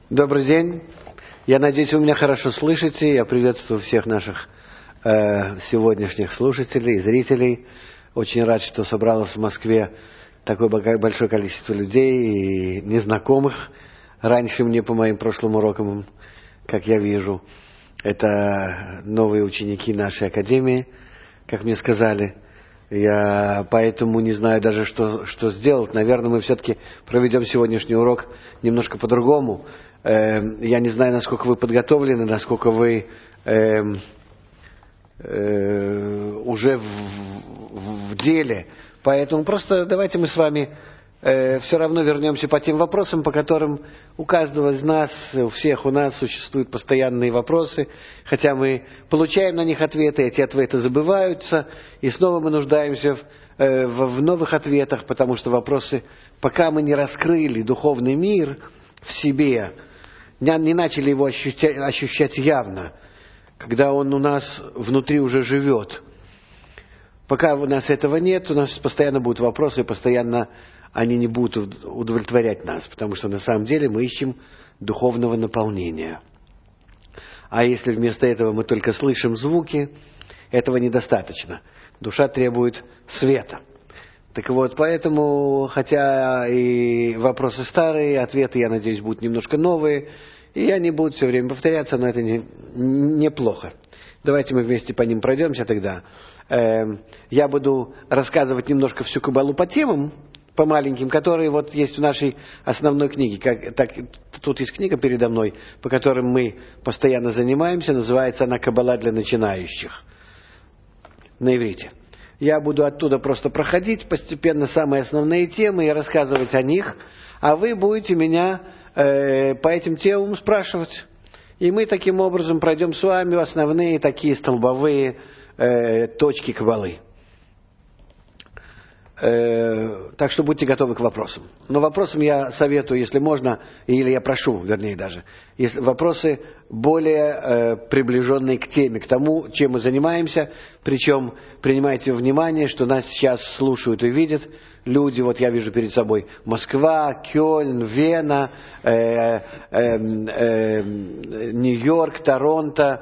Добрый день. Я надеюсь, вы меня хорошо слышите. Я приветствую всех наших сегодняшних слушателей, зрителей. Очень рад, что собралось в Москве такое большое количество людей и незнакомых. Раньше мне по моим прошлым урокам, как я вижу, это новые ученики нашей академии, как мне сказали. Я поэтому не знаю даже, что сделать. Наверное, мы все-таки проведем сегодняшний урок немножко по-другому. Я не знаю, насколько вы подготовлены, насколько вы уже в деле. Поэтому просто давайте мы с вами все равно вернемся по тем вопросам, по которым у каждого из нас, у всех у нас существуют постоянные вопросы, хотя мы получаем на них ответы, эти ответы забываются, и снова мы нуждаемся в новых ответах, потому что вопросы, пока мы не раскрыли духовный мир в себе, не начали его ощущать явно, когда он у нас внутри уже живет. Пока у нас этого нет, у нас постоянно будут вопросы, и постоянно они не будут удовлетворять нас, потому что на самом деле мы ищем духовного наполнения. А если вместо этого мы только слышим звуки, этого недостаточно. Душа требует света. Так вот, поэтому, хотя и вопросы старые, ответы, я надеюсь, будут немножко новые, и они будут все время повторяться, но это неплохо. Давайте мы вместе по ним пройдемся тогда. Я буду рассказывать немножко всю Кабалу по темам, по маленьким, которые вот есть в нашей основной книге. Тут есть книга передо мной, по которым мы постоянно занимаемся, называется она «Кабала для начинающих» на иврите. Я буду оттуда просто проходить постепенно самые основные темы и рассказывать о них, а вы будете меня по этим темам спрашивать. И мы таким образом пройдем с вами основные такие столбовые точки Кабалы. Так что будьте готовы к вопросам. Но вопросам я советую, если можно, или я прошу, вернее даже, если вопросы более приближенные к теме, к тому, чем мы занимаемся. Причем принимайте во внимание, что нас сейчас слушают и видят люди. Вот я вижу перед собой Москва, Кёльн, Вена, Нью-Йорк, Торонто,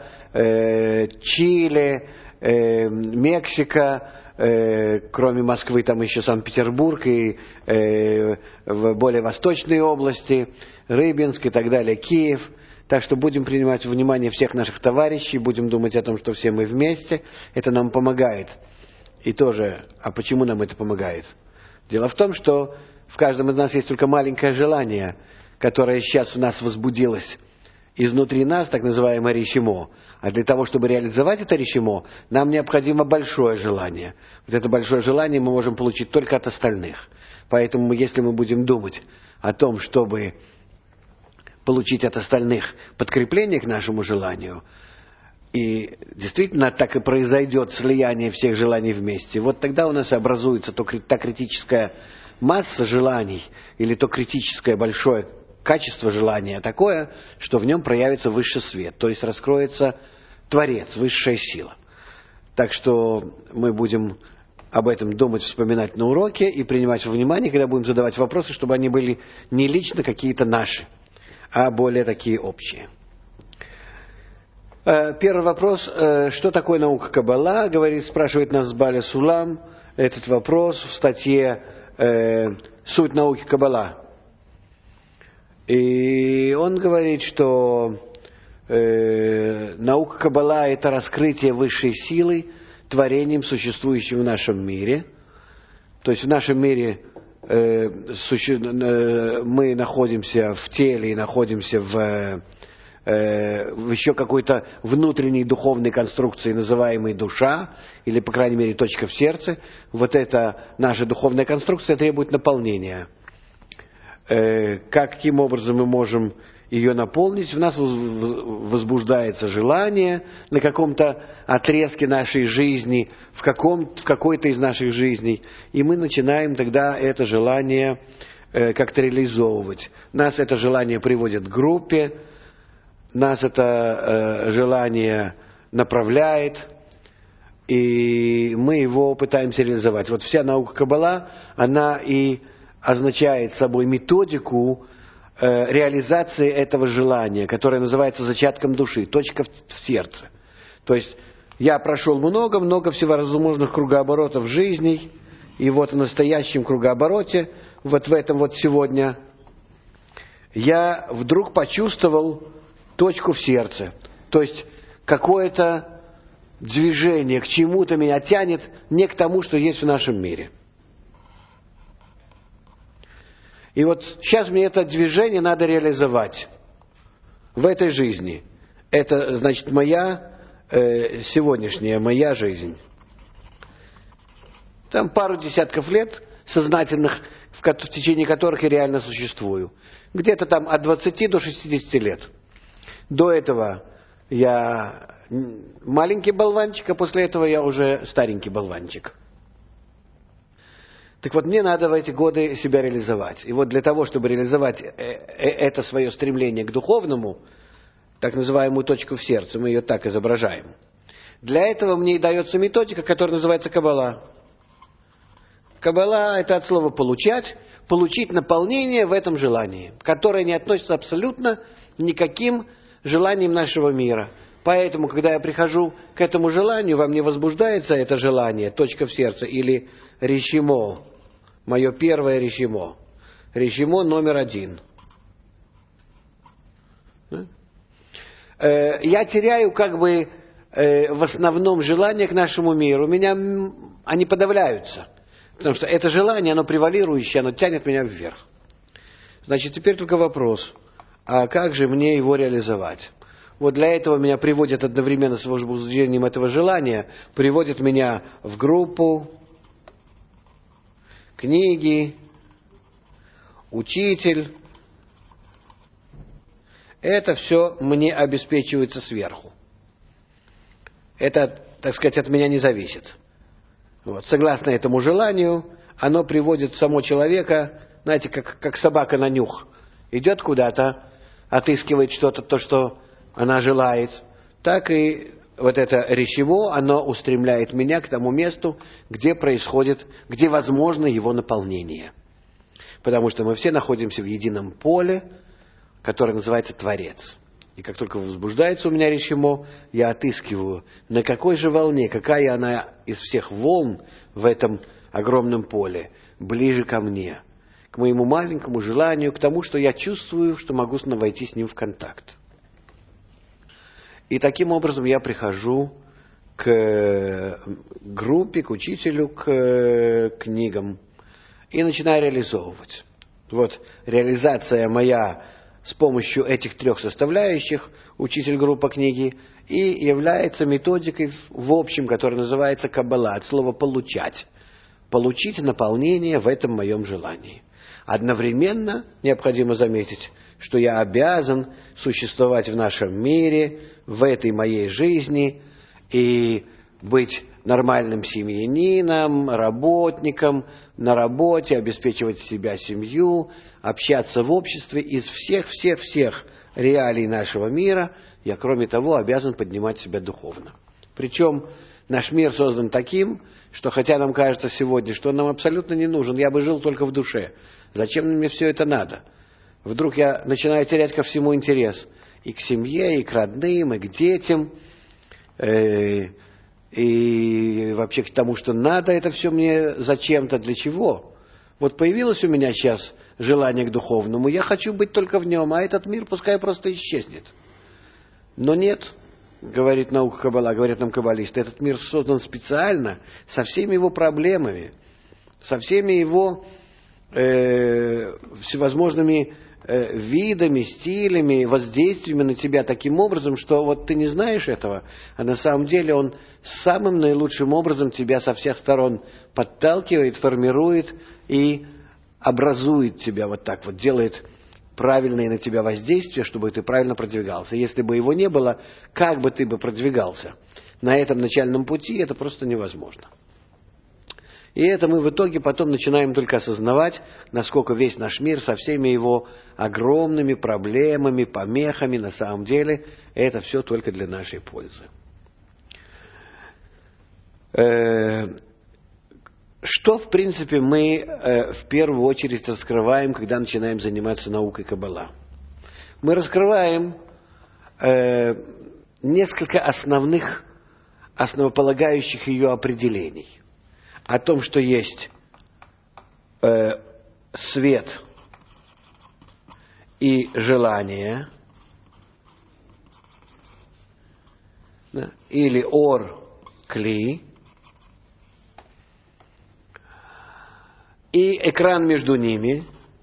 Чили, Мексика. Кроме Москвы, там еще Санкт-Петербург и в более восточные области, Рыбинск и так далее, Киев. Так что будем принимать во внимание всех наших товарищей, будем думать о том, что все мы вместе. Это нам помогает. И тоже, а почему нам это помогает? Дело в том, что в каждом из нас есть только маленькое желание, которое сейчас у нас возбудилось изнутри нас, так называемое ришимо. А для того, чтобы реализовать это ришимо, нам необходимо большое желание. Вот это большое желание мы можем получить только от остальных. Поэтому, если мы будем думать о том, чтобы получить от остальных подкрепление к нашему желанию, и действительно так и произойдет слияние всех желаний вместе, вот тогда у нас и образуется та критическая масса желаний, или то критическое большое качество желания такое, что в нем проявится высший свет, то есть раскроется Творец, высшая сила. Так что мы будем об этом думать, вспоминать на уроке и принимать во внимание, когда будем задавать вопросы, чтобы они были не лично какие-то наши, а более такие общие. Первый вопрос, что такое наука Кабала, спрашивает нас Баля Сулам. Этот вопрос в статье «Суть науки Кабала». И он говорит, что наука Кабала – это раскрытие высшей силы творением, существующим в нашем мире. То есть в нашем мире мы находимся в теле и находимся в еще какой-то внутренней духовной конструкции, называемой душа, или, по крайней мере, точка в сердце. Вот эта наша духовная конструкция требует наполнения. Каким образом мы можем ее наполнить? В нас возбуждается желание на каком-то отрезке нашей жизни, в какой-то из наших жизней, и мы начинаем тогда это желание как-то реализовывать. Нас это желание приводит к группе, нас это желание направляет, и мы его пытаемся реализовать. Вот вся наука Кабала, она и означает собой методику реализации этого желания, которое называется зачатком души, точка в сердце. То есть я прошел много-много всевозможных кругооборотов жизней, и вот в настоящем кругообороте, вот в этом вот сегодня, я вдруг почувствовал точку в сердце. То есть какое-то движение к чему-то меня тянет, не к тому, что есть в нашем мире. И вот сейчас мне это движение надо реализовать в этой жизни. Это, значит, моя сегодняшняя, моя жизнь. Там пару десятков лет сознательных, в течение которых я реально существую. Где-то там от 20 до 60 лет. До этого я маленький болванчик, а после этого я уже старенький болванчик. Так вот, мне надо в эти годы себя реализовать. И вот для того, чтобы реализовать это свое стремление к духовному, так называемую точку в сердце, мы ее так изображаем. Для этого мне и дается методика, которая называется Каббала. Каббала – это от слова «получать», получить наполнение в этом желании, которое не относится абсолютно никаким желаниям нашего мира. Поэтому, когда я прихожу к этому желанию, во мне возбуждается это желание, точка в сердце, или решимо, мое первое решимо номер 1. Я теряю в основном желание к нашему миру. Они подавляются. Потому что это желание, оно превалирующее, оно тянет меня вверх. Значит, теперь только вопрос, а как же мне его реализовать? Вот для этого меня приводят одновременно с возбуждением этого желания, приводят меня в группу, книги, учитель. Это все мне обеспечивается сверху. Это, так сказать, от меня не зависит. Вот. Согласно этому желанию, оно приводит само человека, знаете, как собака на нюх. Идет куда-то, отыскивает что-то, то, что она желает. Так и вот это решимо, оно устремляет меня к тому месту, где возможно его наполнение. Потому что мы все находимся в едином поле, которое называется Творец. И как только возбуждается у меня решимо, я отыскиваю, на какой же волне, какая она из всех волн в этом огромном поле, ближе ко мне, к моему маленькому желанию, к тому, что я чувствую, что могу войти с ним в контакт. И таким образом я прихожу к группе, к учителю, к книгам и начинаю реализовывать. Вот реализация моя с помощью этих 3 составляющих, учитель, группа, книги, и является методикой в общем, которая называется Каббала, от слова «получать». Получить наполнение в этом моем желании. Одновременно необходимо заметить, что я обязан существовать в нашем мире, в этой моей жизни, и быть нормальным семьянином, работником, на работе, обеспечивать себя, семью, общаться в обществе. Из всех реалий нашего мира я, кроме того, обязан поднимать себя духовно. Причем наш мир создан таким, что хотя нам кажется сегодня, что он нам абсолютно не нужен, я бы жил только в душе. Зачем мне все это надо? Вдруг я начинаю терять ко всему интерес. И к семье, и к родным, и к детям, и вообще к тому, что надо это все мне зачем-то, для чего. Вот появилось у меня сейчас желание к духовному, я хочу быть только в нем, а этот мир пускай просто исчезнет. Но нет, говорит наука Каббала, говорят нам каббалисты, этот мир создан специально, со всеми его проблемами, со всеми его всевозможными видами, стилями, воздействиями на тебя таким образом, что вот ты не знаешь этого, а на самом деле он самым наилучшим образом тебя со всех сторон подталкивает, формирует и образует тебя вот так вот, делает правильное на тебя воздействие, чтобы ты правильно продвигался. Если бы его не было, как бы ты бы продвигался? На этом начальном пути это просто невозможно. И это мы в итоге потом начинаем только осознавать, насколько весь наш мир со всеми его огромными проблемами, помехами, на самом деле, это все только для нашей пользы. Что, в принципе, мы в первую очередь раскрываем, когда начинаем заниматься наукой Каббала? Мы раскрываем несколько основополагающих ее определений. О том, что есть свет и желание, да, или ор, кли, и экран между ними,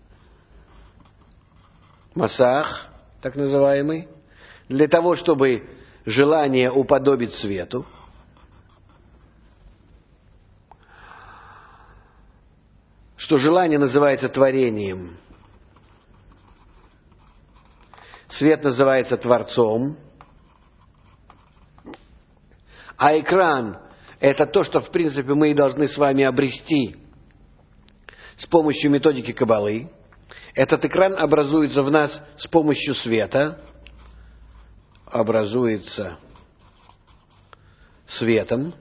масах, так называемый, для того, чтобы желание уподобить свету, что желание называется творением, свет называется Творцом, а экран – это то, что, в принципе, мы и должны с вами обрести с помощью методики Каббалы. Этот экран образуется в нас с помощью света, образуется светом.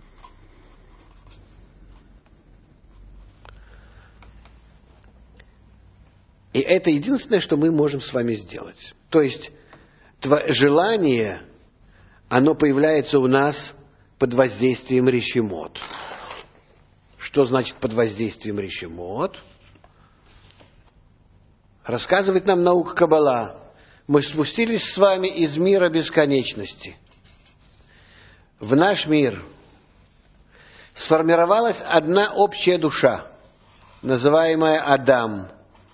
И это единственное, что мы можем с вами сделать. То есть желание, оно появляется у нас под воздействием ришимот. Что значит под воздействием ришимот? Рассказывает нам наука Каббала. Мы спустились с вами из мира бесконечности. В наш мир сформировалась одна общая душа, называемая Адам.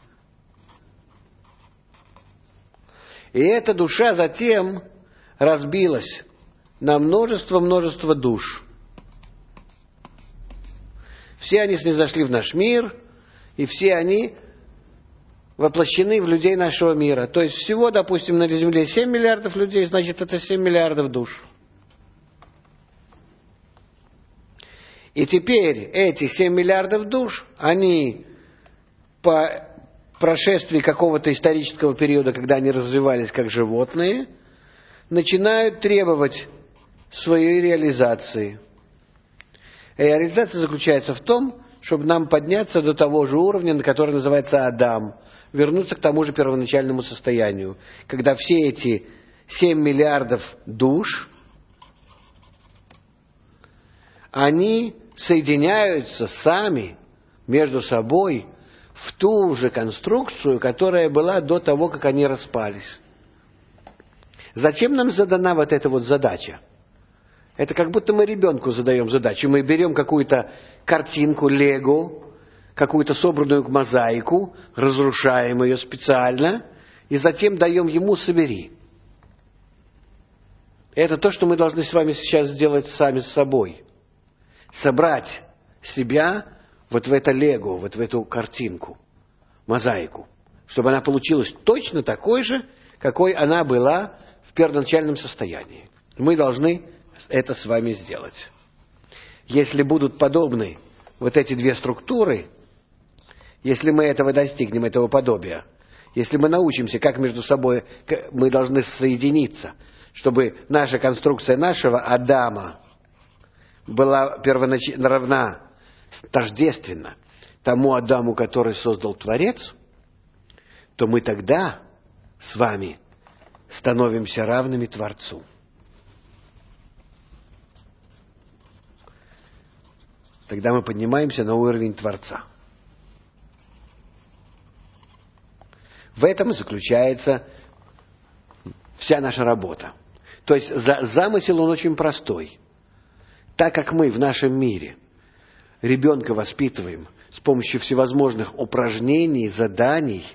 И эта душа затем разбилась на множество душ. Все они снизошли в наш мир, и все они воплощены в людей нашего мира. То есть всего, допустим, на Земле 7 миллиардов людей, значит, это 7 миллиардов душ. И теперь эти 7 миллиардов душ, они по прошествии какого-то исторического периода, когда они развивались как животные, начинают требовать своей реализации. И реализация заключается в том, чтобы нам подняться до того же уровня, который называется Адам, вернуться к тому же первоначальному состоянию, когда все эти 7 миллиардов душ, они соединяются сами между собой в ту же конструкцию, которая была до того, как они распались. Зачем нам задана вот эта вот задача? Это как будто мы ребенку задаем задачу. Мы берем какую-то картинку, лего, какую-то собранную мозаику, разрушаем ее специально, и затем даем ему «собери». Это то, что мы должны с вами сейчас сделать сами с собой. Собрать себя вот в это лего, вот в эту картинку, мозаику, чтобы она получилась точно такой же, какой она была в первоначальном состоянии. Мы должны это с вами сделать. Если будут подобны вот эти две структуры, если мы этого достигнем, этого подобия, если мы научимся, как между собой мы должны соединиться, чтобы наша конструкция нашего Адама была первоначально равна, тождественна тому Адаму, который создал Творец, то мы тогда с вами становимся равными Творцу. Тогда мы поднимаемся на уровень Творца. В этом и заключается вся наша работа. То есть замысел он очень простой. Так как мы в нашем мире ребенка воспитываем с помощью всевозможных упражнений, заданий,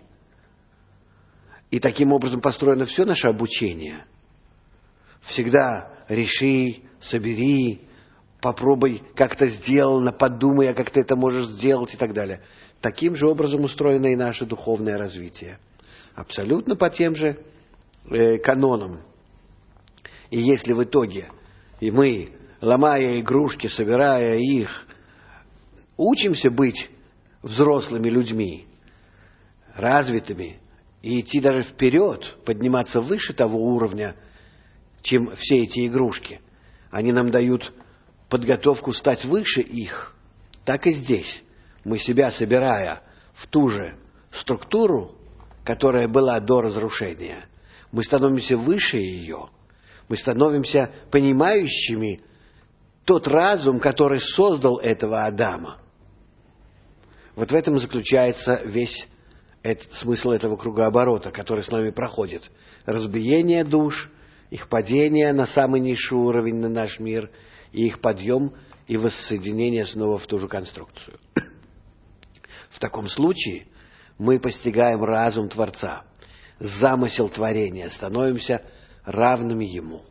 и таким образом построено все наше обучение. Всегда реши, собери, попробуй, как это сделано, подумай, а как ты это можешь сделать и так далее. Таким же образом устроено и наше духовное развитие. Абсолютно по тем же канонам. И если в итоге и мы, ломая игрушки, собирая их, учимся быть взрослыми людьми, развитыми, и идти даже вперед, подниматься выше того уровня, чем все эти игрушки, они нам дают подготовку стать выше их. так и здесь. Мы себя собирая в ту же структуру, которая была до разрушения, мы становимся выше ее, мы становимся понимающими тот разум, который создал этого Адама. Вот в этом заключается весь смысл этого кругооборота, который с нами проходит. Разбиение душ, их падение на самый низший уровень, на наш мир, и их подъем и воссоединение снова в ту же конструкцию. В таком случае мы постигаем разум Творца, замысел творения, становимся равными Ему.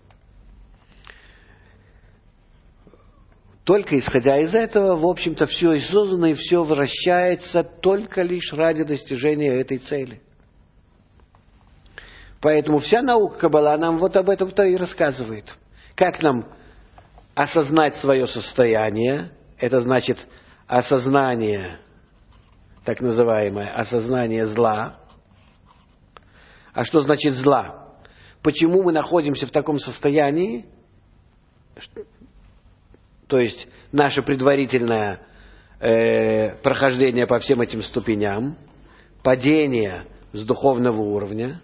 Только исходя из этого, в общем-то, все и создано, и все вращается только лишь ради достижения этой цели. Поэтому вся наука Каббала нам вот об этом-то и рассказывает. Как нам осознать свое состояние, это значит осознание, так называемое осознание зла. А что значит зла? Почему мы находимся в таком состоянии? То есть наше предварительное прохождение по всем этим ступеням, падение с духовного уровня.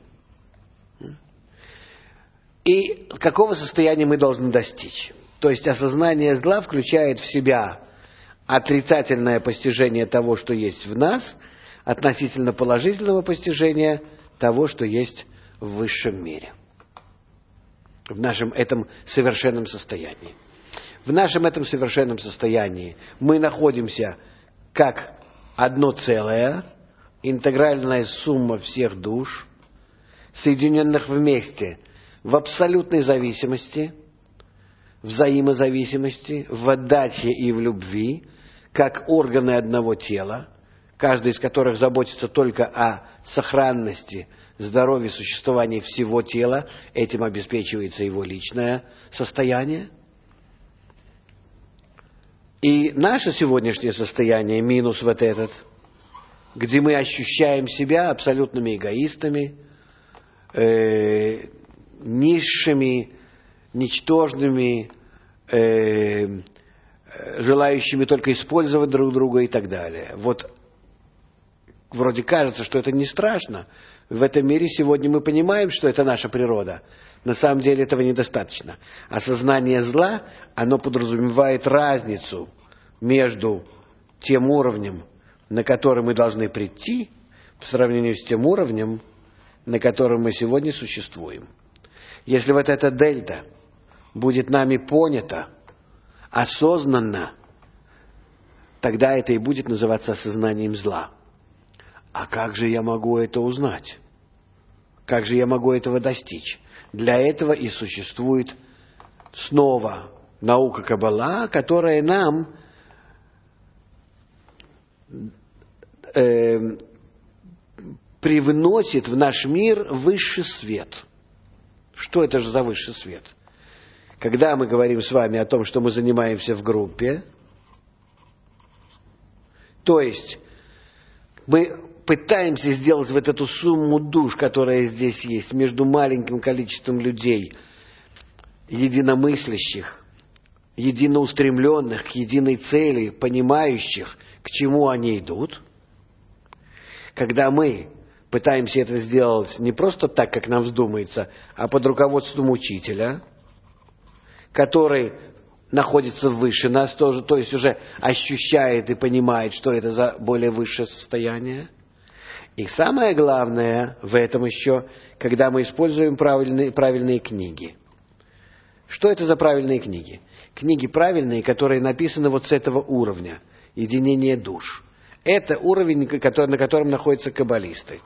И какого состояния мы должны достичь? То есть осознание зла включает в себя отрицательное постижение того, что есть в нас, относительно положительного постижения того, что есть в высшем мире. В нашем этом совершенном состоянии. В нашем этом совершенном состоянии мы находимся как одно целое, интегральная сумма всех душ, соединенных вместе в абсолютной зависимости, взаимозависимости, в отдаче и в любви, как органы одного тела, каждый из которых заботится только о сохранности, здоровье, существовании всего тела, этим обеспечивается его личное состояние. И наше сегодняшнее состояние, минус вот этот, где мы ощущаем себя абсолютными эгоистами, низшими, ничтожными, желающими только использовать друг друга и так далее. Вот вроде кажется, что это не страшно. В этом мире сегодня мы понимаем, что это наша природа. На самом деле этого недостаточно. Осознание зла, оно подразумевает разницу между тем уровнем, на который мы должны прийти, по сравнению с тем уровнем, на котором мы сегодня существуем. Если вот эта дельта будет нами понята, осознанно, тогда это и будет называться осознанием зла. А как же я могу это узнать? Как же я могу этого достичь? Для этого и существует снова наука Каббала, которая нам привносит в наш мир высший свет. Что это же за высший свет? Когда мы говорим с вами о том, что мы занимаемся в группе, то есть мы пытаемся сделать вот эту сумму душ, которая здесь есть, между маленьким количеством людей, единомыслящих, единоустремленных к единой цели, понимающих, к чему они идут. Когда мы пытаемся это сделать не просто так, как нам вздумается, а под руководством учителя, который находится выше нас тоже, то есть уже ощущает и понимает, что это за более высшее состояние. И самое главное в этом еще, когда мы используем правильные книги. Что это за правильные книги? Книги правильные, которые написаны вот с этого уровня, единение душ. Это уровень, на котором находятся каббалисты.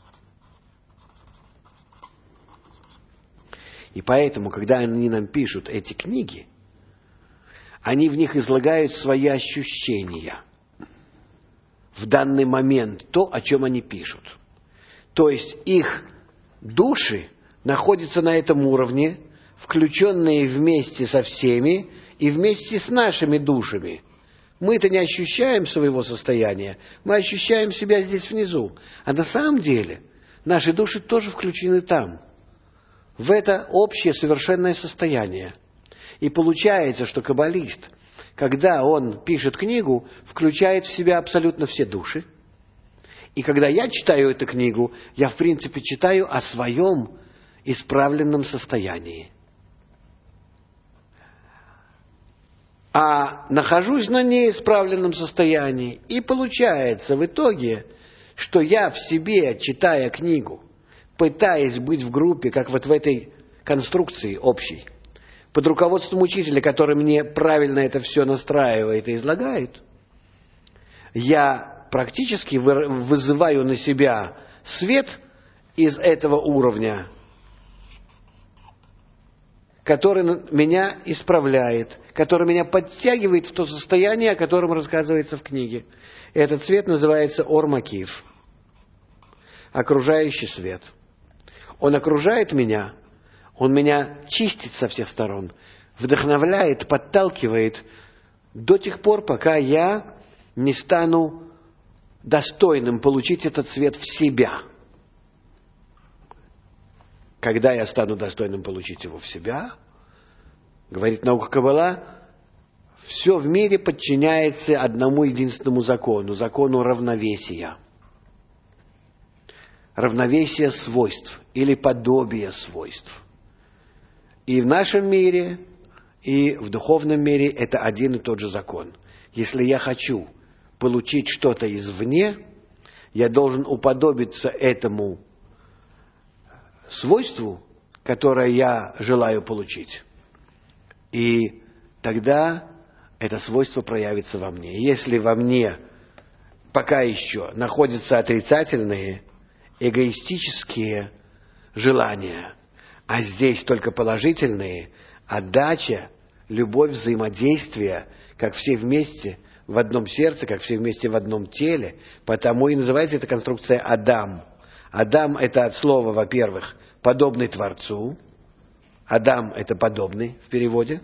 И поэтому, когда они нам пишут эти книги, они в них излагают свои ощущения в данный момент, то, о чем они пишут. То есть их души находятся на этом уровне, включенные вместе со всеми и вместе с нашими душами. Мы-то не ощущаем своего состояния, мы ощущаем себя здесь внизу. А на самом деле наши души тоже включены там, в это общее совершенное состояние. И получается, что каббалист, когда он пишет книгу, включает в себя абсолютно все души. И когда я читаю эту книгу, я в принципе читаю о своем исправленном состоянии. А нахожусь на неисправленном состоянии. И получается в итоге, что я в себе, читая книгу, пытаясь быть в группе, как вот в этой конструкции общей, под руководством учителя, который мне правильно это все настраивает и излагает, я практически вызываю на себя свет из этого уровня, который меня исправляет, который меня подтягивает в то состояние, о котором рассказывается в книге. Этот свет называется Ор-Макиф, окружающий свет. Он окружает меня, он меня чистит со всех сторон, вдохновляет, подталкивает до тех пор, пока я не стану достойным получить этот свет в себя. Когда я стану достойным получить его в себя, говорит наука Каббала, все в мире подчиняется одному единственному закону, закону равновесия. Равновесие свойств или подобие свойств. И в нашем мире, и в духовном мире это один и тот же закон. Если я хочу получить что-то извне, я должен уподобиться этому свойству, которое я желаю получить. И тогда это свойство проявится во мне. Если во мне пока еще находятся отрицательные, эгоистические желания, а здесь только положительные, отдача, любовь, взаимодействие, как все вместе в одном сердце, как все вместе в одном теле, потому и называется эта конструкция Адам. Адам – это от слова, во-первых, подобный Творцу. Адам – это подобный в переводе.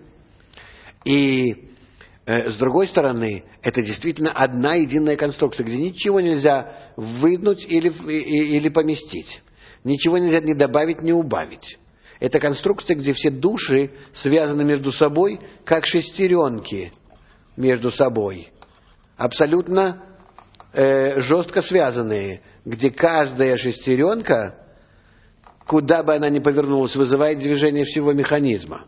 И с другой стороны, это действительно одна единая конструкция, где ничего нельзя вынуть или поместить. Ничего нельзя ни добавить, ни убавить. Это конструкция, где все души связаны между собой, как шестеренки между собой. Абсолютно жестко связанные, где каждая шестеренка, куда бы она ни повернулась, вызывает движение всего механизма.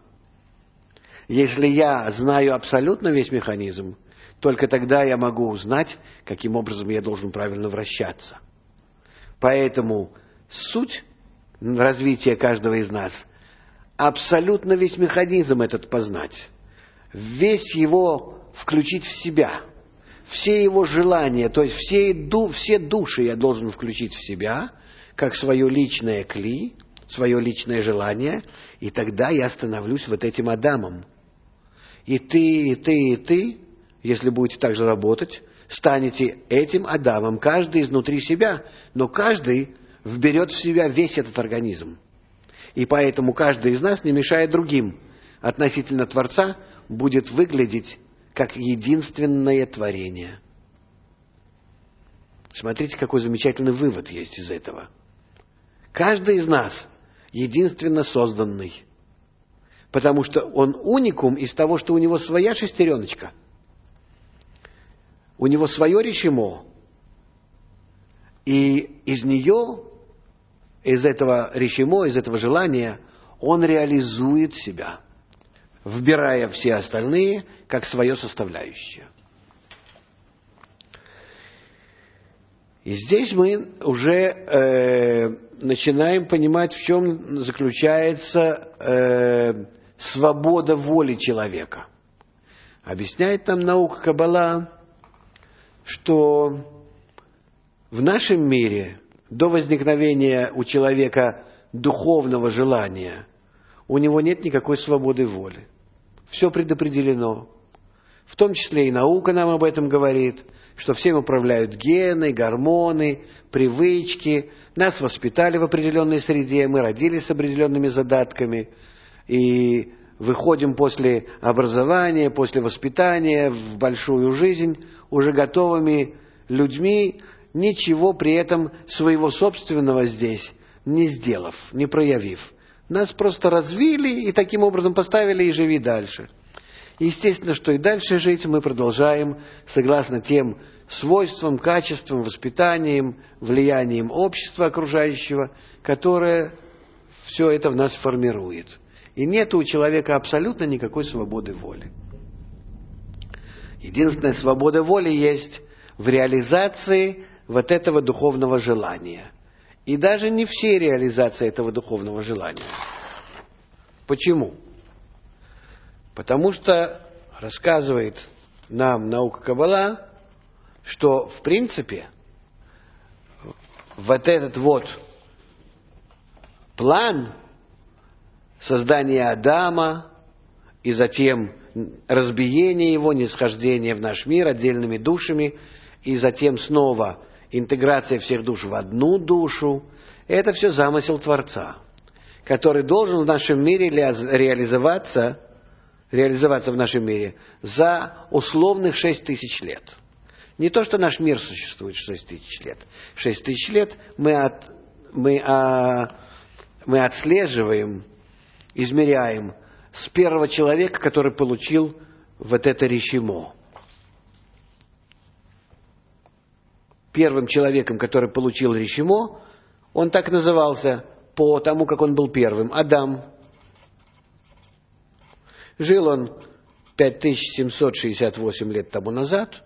Если я знаю абсолютно весь механизм, только тогда я могу узнать, каким образом я должен правильно вращаться. Поэтому суть развития каждого из нас – абсолютно весь механизм этот познать, весь его включить в себя, все его желания, то есть все души я должен включить в себя, как свое личное кли, свое личное желание, и тогда я становлюсь вот этим Адамом. И ты, если будете так же работать, станете этим Адамом, каждый изнутри себя, но каждый вберет в себя весь этот организм. И поэтому каждый из нас, не мешая другим, относительно Творца, будет выглядеть как единственное творение. Смотрите, какой замечательный вывод есть из этого. Каждый из нас единственно созданный, потому что он уникум из того, что у него своя шестереночка, у него свое решимо, и из нее, из этого решимо, из этого желания, он реализует себя, вбирая все остальные как свое составляющее. И здесь мы уже начинаем понимать, в чем заключается свобода воли человека. Объясняет нам наука Каббала, что в нашем мире до возникновения у человека духовного желания у него нет никакой свободы воли. Все предопределено. В том числе и наука нам об этом говорит, что всем управляют гены, гормоны, привычки. Нас воспитали в определенной среде, мы родились с определенными задатками. И выходим после образования, после воспитания в большую жизнь уже готовыми людьми, ничего при этом своего собственного здесь не сделав, не проявив. Нас просто развили и таким образом поставили и живи дальше. Естественно, что и дальше жить мы продолжаем согласно тем свойствам, качествам, воспитаниям, влиянием общества окружающего, которое все это в нас формирует. И нет у человека абсолютно никакой свободы воли. Единственная свобода воли есть в реализации вот этого духовного желания. И даже не все реализации этого духовного желания. Почему? Потому что рассказывает нам наука Каббала, что в принципе вот этот вот план создания Адама и затем разбиение его, нисхождение в наш мир отдельными душами, и затем снова интеграция всех душ в одну душу, это все замысел Творца, который должен в нашем мире реализоваться в нашем мире за условных 6000 лет. Не то, что наш мир существует 6000 лет. 6000 лет мы отслеживаем, измеряем с первого человека, который получил вот это решимо. Первым человеком, который получил решимо, он так назывался по тому, как он был первым, Адам. Жил он 5768 лет тому назад.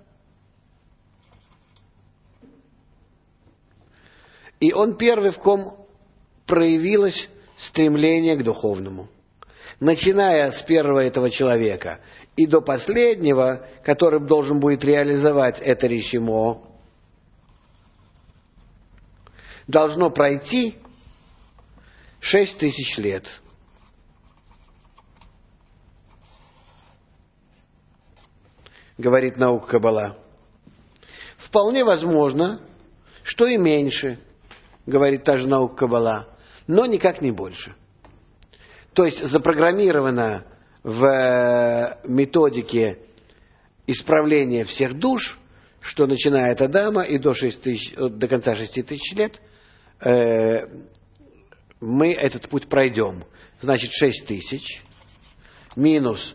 И он первый, в ком проявилось стремление к духовному. Начиная с первого этого человека и до последнего, который должен будет реализовать это решимо, должно пройти 6000 лет. Говорит наука Каббала. Вполне возможно, что и меньше, говорит та же наука Каббала, но никак не больше. То есть запрограммировано в методике исправления всех душ, что начиная от Адама и до конца 6000 лет, мы этот путь пройдем. Значит, 6000 минус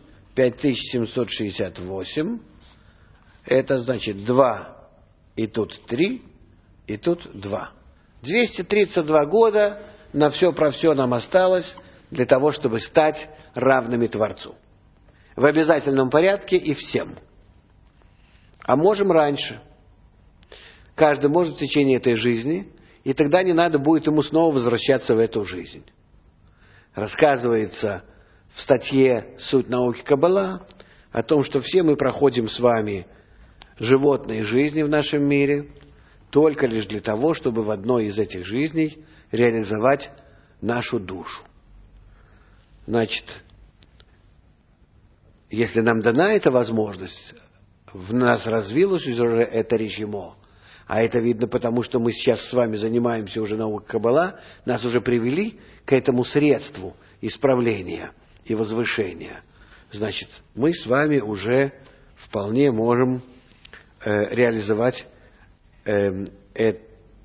5768, это значит 2, и тут 3, и тут 2. 232 года на все про все нам осталось для того, чтобы стать равными Творцу. В обязательном порядке и всем. А можем раньше. Каждый может в течение этой жизни, и тогда не надо будет ему снова возвращаться в эту жизнь. Рассказывается в статье «Суть науки Каббала» о том, что все мы проходим с вами животные жизни в нашем мире только лишь для того, чтобы в одной из этих жизней реализовать нашу душу. Значит, если нам дана эта возможность, в нас развилось уже это решимо, а это видно потому, что мы сейчас с вами занимаемся уже наукой Каббала, нас уже привели к этому средству исправления и возвышения. Значит, мы с вами уже вполне можем реализовать это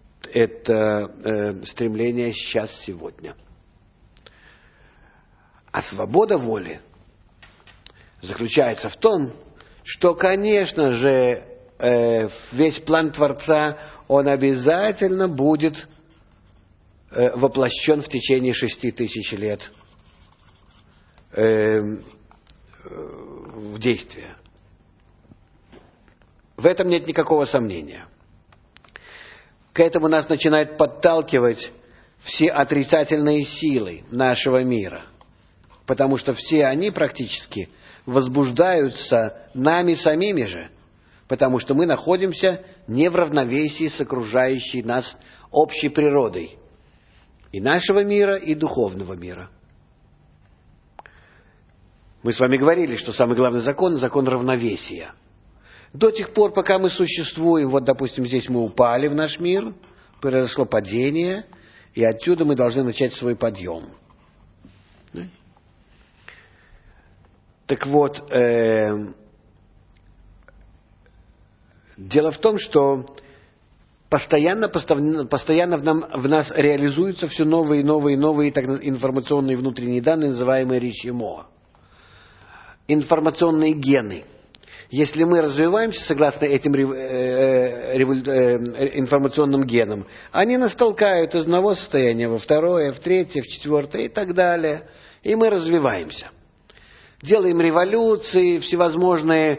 стремление сейчас, сегодня. А свобода воли заключается в том, что, конечно же, весь план Творца, он обязательно будет воплощен в течение 6000 лет в действие. В этом нет никакого сомнения. К этому нас начинают подталкивать все отрицательные силы нашего мира, потому что все они практически возбуждаются нами самими же, потому что мы находимся не в равновесии с окружающей нас общей природой и нашего мира, и духовного мира. Мы с вами говорили, что самый главный закон – закон равновесия. До тех пор, пока мы существуем, вот, допустим, здесь мы упали в наш мир, произошло падение, и отсюда мы должны начать свой подъем. Так вот, дело в том, что постоянно в нас реализуются все новые и новые и новые так, информационные внутренние данные, называемые решимо. информационные гены. Если мы развиваемся согласно этим информационным генам, они нас толкают из одного состояния во второе, в третье, в четвертое и так далее. И мы развиваемся. Делаем революции, всевозможные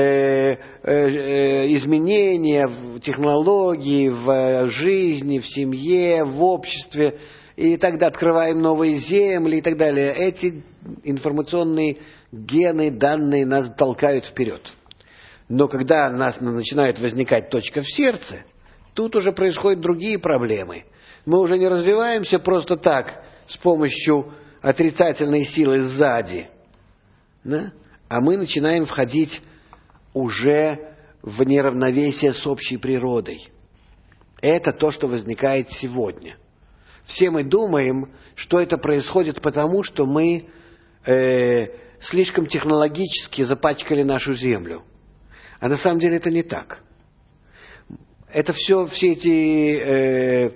изменения в технологии, в жизни, в семье, в обществе. И тогда открываем новые земли и так далее. Эти информационные гены, данные нас толкают вперед. Но когда у нас начинает возникать точка в сердце, тут уже происходят другие проблемы. Мы уже не развиваемся просто так, с помощью отрицательной силы сзади, да? А мы начинаем входить уже в неравновесие с общей природой. Это то, что возникает сегодня. Все мы думаем, что это происходит потому, что мы слишком технологически запачкали нашу землю. А на самом деле это не так. Это все эти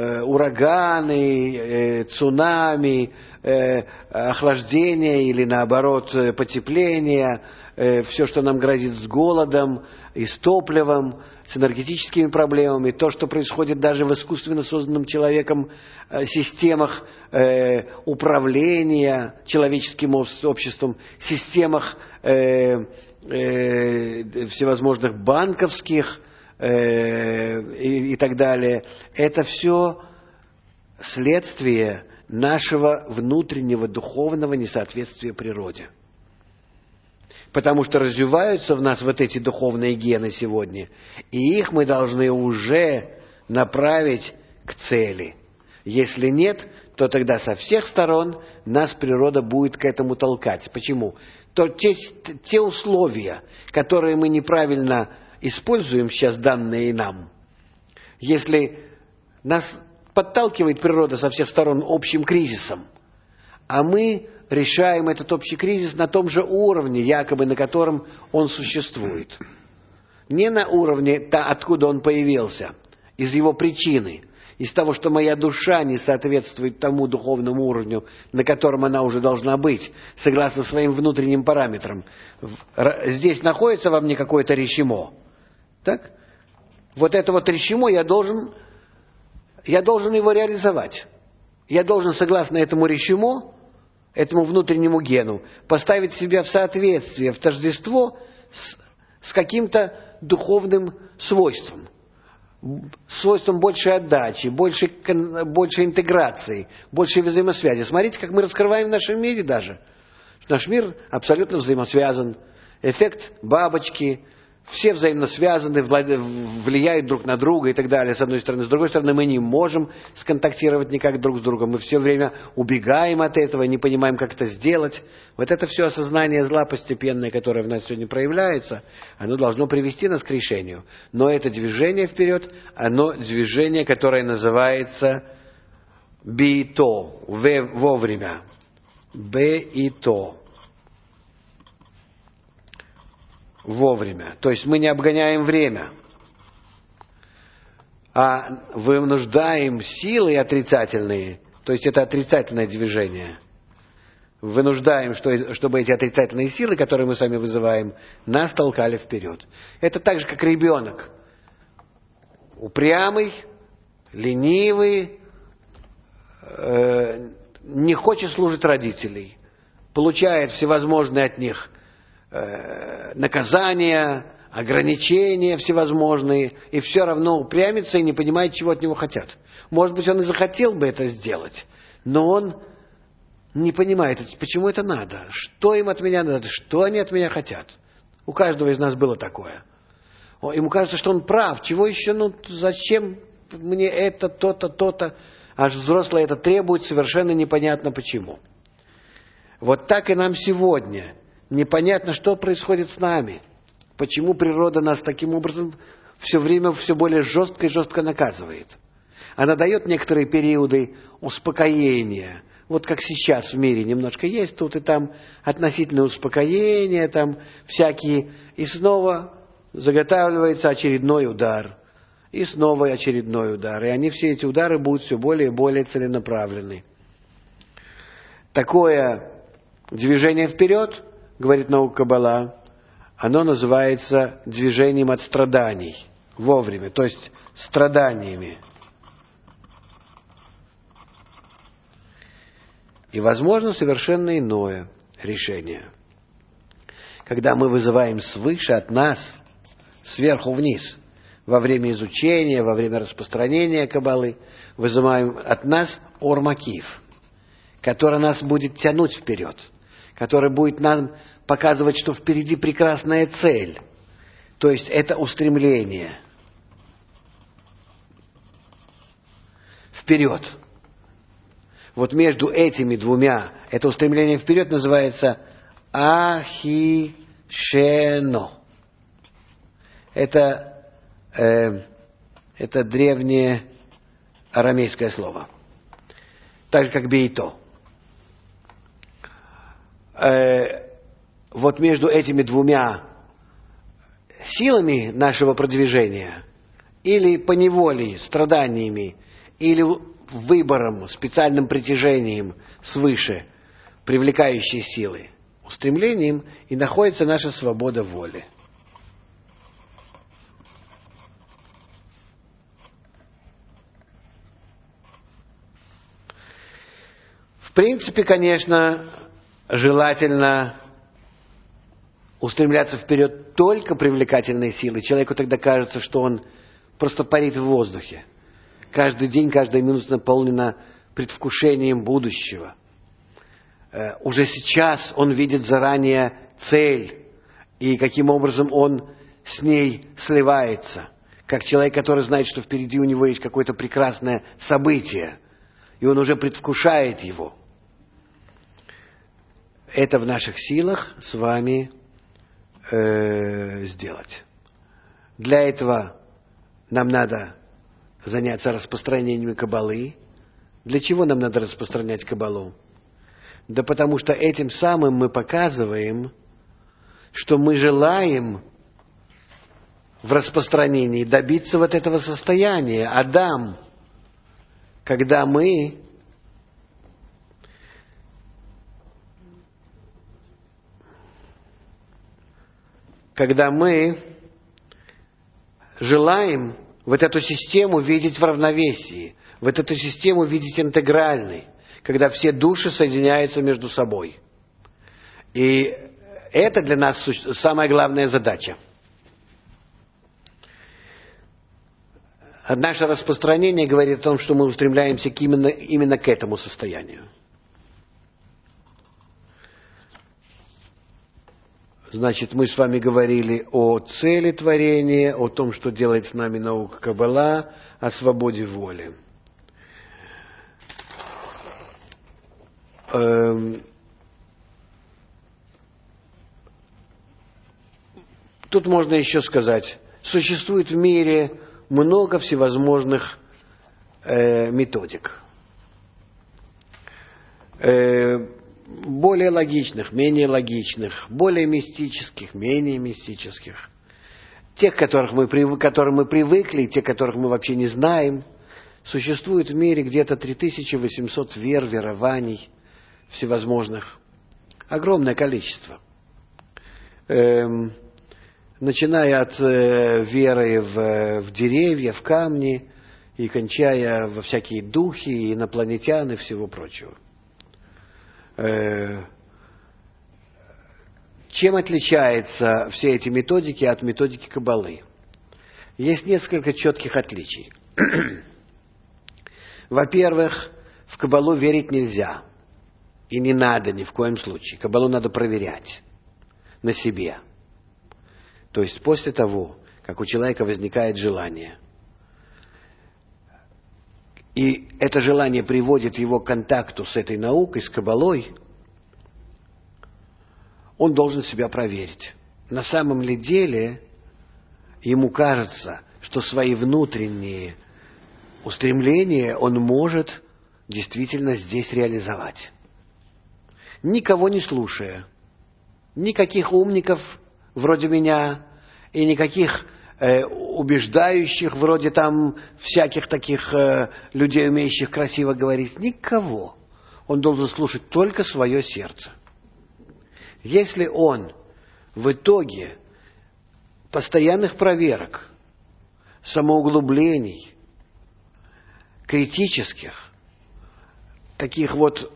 ураганы, цунами, охлаждение или наоборот потепление, все, что нам грозит с голодом и с топливом, с энергетическими проблемами, то, что происходит даже в искусственно созданном человеком системах управления человеческим обществом, системах всевозможных банковских и так далее. Это все следствие нашего внутреннего духовного несоответствия природе. Потому что развиваются в нас вот эти духовные гены сегодня, и их мы должны уже направить к цели. Если нет, то тогда со всех сторон нас природа будет к этому толкать. Почему? То те условия, которые мы неправильно используем сейчас, данные нам, если нас подталкивает природа со всех сторон общим кризисом, а мы решаем этот общий кризис на том же уровне, якобы на котором он существует. Не на уровне, откуда он появился, из его причины, из того, что моя душа не соответствует тому духовному уровню, на котором она уже должна быть, согласно своим внутренним параметрам. Здесь находится во мне какое-то решимо. Так? Вот это вот решимо я должен его реализовать. Я должен, согласно этому решимо, этому внутреннему гену, поставить себя в соответствие, в тождество с каким-то духовным свойством. Свойством большей отдачи, большей интеграции, большей взаимосвязи. Смотрите, как мы раскрываем в нашем мире даже. Наш мир абсолютно взаимосвязан. Эффект бабочки. Все взаимно связаны, влияют друг на друга и так далее, с одной стороны. С другой стороны, мы не можем сконтактировать никак друг с другом. Мы все время убегаем от этого, не понимаем, как это сделать. Вот это все осознание зла постепенное, которое в нас сегодня проявляется, оно должно привести нас к решению. Но это движение вперед, оно движение, которое называется «би-то», вовремя. «Б-и-то». Вовремя. То есть мы не обгоняем время, а вынуждаем силы отрицательные, то есть это отрицательное движение, вынуждаем, чтобы эти отрицательные силы, которые мы сами вызываем, нас толкали вперед. Это так же, как ребенок. Упрямый, ленивый, не хочет слушать родителей, получает всевозможные от них наказания, ограничения всевозможные, и все равно упрямится и не понимает, чего от него хотят. Может быть, он и захотел бы это сделать, но он не понимает, почему это надо, что им от меня надо, что они от меня хотят. У каждого из нас было такое. Ему кажется, что он прав, чего еще, зачем мне это, то-то, то-то, аж взрослый это требует, совершенно непонятно почему. Вот так и нам сегодня. Непонятно, что происходит с нами. Почему природа нас таким образом все время все более жестко и жестко наказывает. Она дает некоторые периоды успокоения. Вот как сейчас в мире немножко есть тут и там относительное успокоение, там всякие. И снова заготавливается очередной удар. И снова очередной удар. И они все эти удары будут все более и более целенаправлены. Такое движение вперед, говорит наука Каббала, оно называется движением от страданий вовремя, то есть страданиями. И возможно совершенно иное решение. Когда мы вызываем свыше от нас, сверху вниз, во время изучения, во время распространения Каббалы, вызываем от нас ор-макиф, который нас будет тянуть вперед, который будет нам показывать, что впереди прекрасная цель. То есть это устремление вперед. Вот между этими двумя, это устремление вперед называется ахишено. Это древнее арамейское слово. Так же, как бейто. Вот между этими двумя силами нашего продвижения, или поневолей, страданиями, или выбором, специальным притяжением свыше, привлекающей силы, устремлением, и находится наша свобода воли. В принципе, конечно, желательно устремляться вперед только привлекательной силой. Человеку тогда кажется, что он просто парит в воздухе. Каждый день, каждая минута наполнена предвкушением будущего. Уже сейчас он видит заранее цель и каким образом он с ней сливается. Как человек, который знает, что впереди у него есть какое-то прекрасное событие, и он уже предвкушает его. Это в наших силах с вами сделать. Для этого нам надо заняться распространением Каббалы. Для чего нам надо распространять Каббалу? Да потому что этим самым мы показываем, что мы желаем в распространении добиться вот этого состояния. Адам, когда мы желаем вот эту систему видеть в равновесии, вот эту систему видеть интегральной, когда все души соединяются между собой. И это для нас самая главная задача. Наше распространение говорит о том, что мы устремляемся именно к этому состоянию. Значит, мы с вами говорили о цели творения, о том, что делает с нами наука Каббала, о свободе воли. Тут можно еще сказать, существует в мире много всевозможных методик. Более логичных, менее логичных, более мистических, менее мистических. Тех, к которым мы привыкли, тех, которых мы вообще не знаем. Существует в мире где-то 3800 верований всевозможных. Огромное количество. Начиная от веры в деревья, в камни, и кончая во всякие духи, инопланетян и всего прочего. Чем отличаются все эти методики от методики Каббалы? Есть несколько четких отличий. Во-первых, в Каббалу верить нельзя. И не надо ни в коем случае. Каббалу надо проверять на себе. То есть после того, как у человека возникает желание, и это желание приводит его к контакту с этой наукой, с Каббалой, он должен себя проверить. На самом ли деле ему кажется, что свои внутренние устремления он может действительно здесь реализовать. Никого не слушая, никаких умников вроде меня и никаких убеждающих, вроде там всяких таких людей, умеющих красиво говорить, никого. Он должен слушать только свое сердце. Если он в итоге постоянных проверок, самоуглублений, критических, таких вот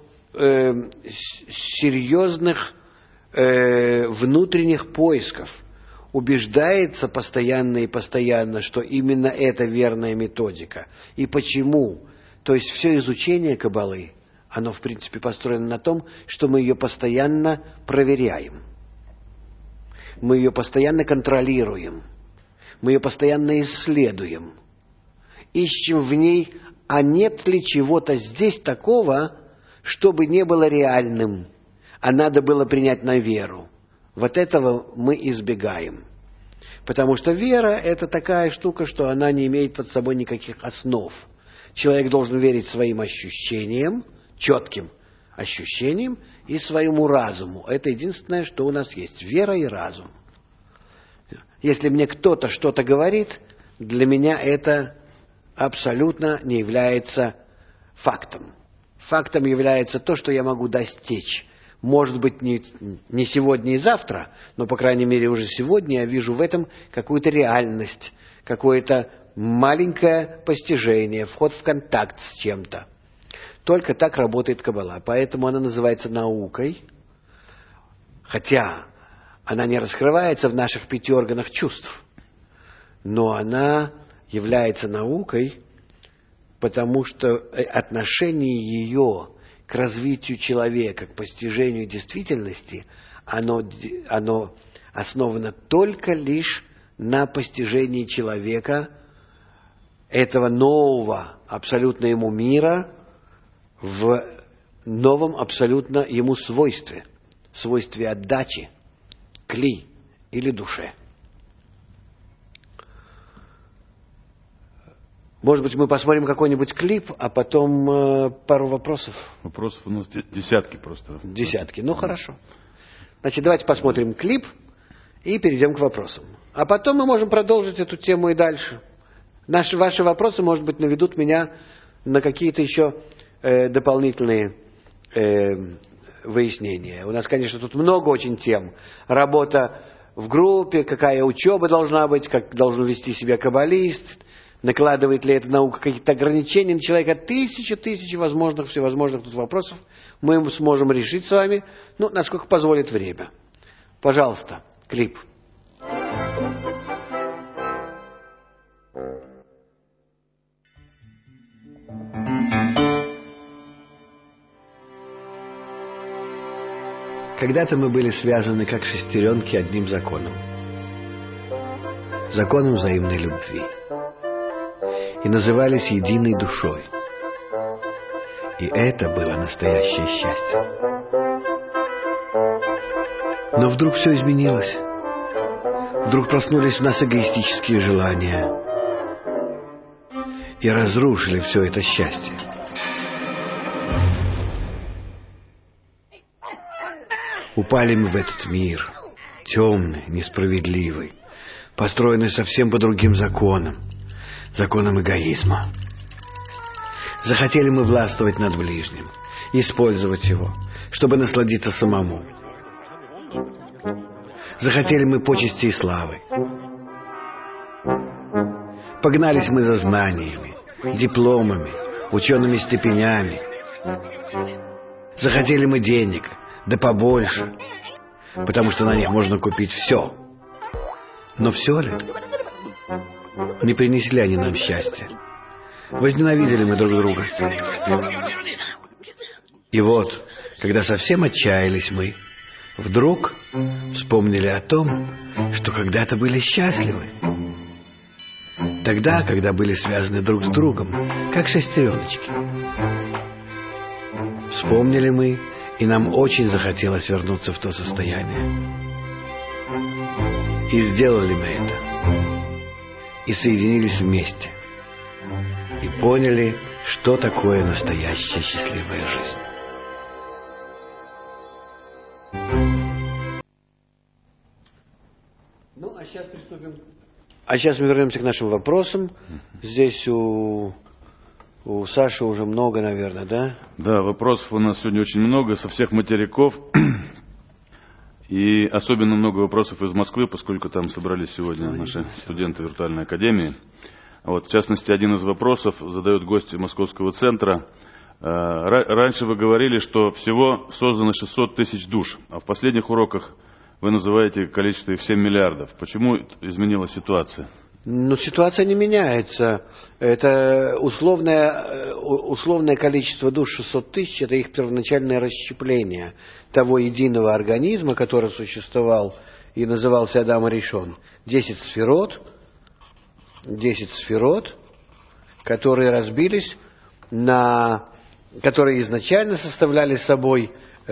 серьезных внутренних поисков, убеждается постоянно и постоянно, что именно это верная методика. И почему? То есть все изучение Каббалы, оно в принципе построено на том, что мы ее постоянно проверяем. Мы ее постоянно контролируем. Мы ее постоянно исследуем. Ищем в ней, а нет ли чего-то здесь такого, чтобы не было реальным, а надо было принять на веру. Вот этого мы избегаем. Потому что вера – это такая штука, что она не имеет под собой никаких основ. Человек должен верить своим ощущениям, четким ощущениям, и своему разуму. Это единственное, что у нас есть – вера и разум. Если мне кто-то что-то говорит, для меня это абсолютно не является фактом. Фактом является то, что я могу достичь. Может быть, не сегодня и завтра, но, по крайней мере, уже сегодня я вижу в этом какую-то реальность, какое-то маленькое постижение, вход в контакт с чем-то. Только так работает Каббала. Поэтому она называется наукой, хотя она не раскрывается в наших 5 органах чувств, но она является наукой, потому что отношение ее к развитию человека, к постижению действительности, оно основано только лишь на постижении человека этого нового абсолютно ему мира в новом абсолютно ему свойстве отдачи, кли или душе. Может быть, мы посмотрим какой-нибудь клип, а потом пару вопросов. Вопросов у нас десятки просто. Десятки. Ну, хорошо. Значит, давайте посмотрим клип и перейдем к вопросам. А потом мы можем продолжить эту тему и дальше. Ваши вопросы, может быть, наведут меня на какие-то еще дополнительные выяснения. У нас, конечно, тут много очень тем. Работа в группе, какая учеба должна быть, как должен вести себя каббалист, накладывает ли эта наука какие-то ограничения на человека. Тысячи всевозможных тут вопросов мы сможем решить с вами, насколько позволит время. Пожалуйста, клип. Когда-то мы были связаны как шестеренки одним законом. Законом взаимной любви. И назывались единой душой. И это было настоящее счастье. Но вдруг все изменилось. Вдруг проснулись в нас эгоистические желания. И разрушили все это счастье. Упали мы в этот мир, темный, несправедливый, построенный совсем по другим законам, законам эгоизма. Захотели мы властвовать над ближним, использовать его, чтобы насладиться самому. Захотели мы почести и славы. Погнались мы за знаниями, дипломами, учеными степенями. Захотели мы денег, да побольше, потому что на них можно купить все. Но все ли? Не принесли они нам счастья. Возненавидели мы друг друга. И вот, когда совсем отчаялись мы, вдруг вспомнили о том, что когда-то были счастливы. Тогда, когда были связаны друг с другом, как шестереночки. Вспомнили мы, и нам очень захотелось вернуться в то состояние. И сделали мы это. И соединились вместе. И поняли, что такое настоящая счастливая жизнь. А сейчас приступим. А сейчас мы вернемся к нашим вопросам. Здесь у Саши уже много, наверное, да? Да, вопросов у нас сегодня очень много, со всех материков. И особенно много вопросов из Москвы, поскольку там собрались сегодня наши студенты виртуальной академии. Вот, в частности, один из вопросов задает гость Московского центра. Раньше вы говорили, что всего создано 600 тысяч душ, а в последних уроках вы называете количество их 7 миллиардов. Почему изменилась ситуация? Но ситуация не меняется. Это условное количество душ 600 тысяч, это их первоначальное расщепление того единого организма, который существовал и назывался Адам Аришон. 10 сферот, которые разбились которые изначально составляли собой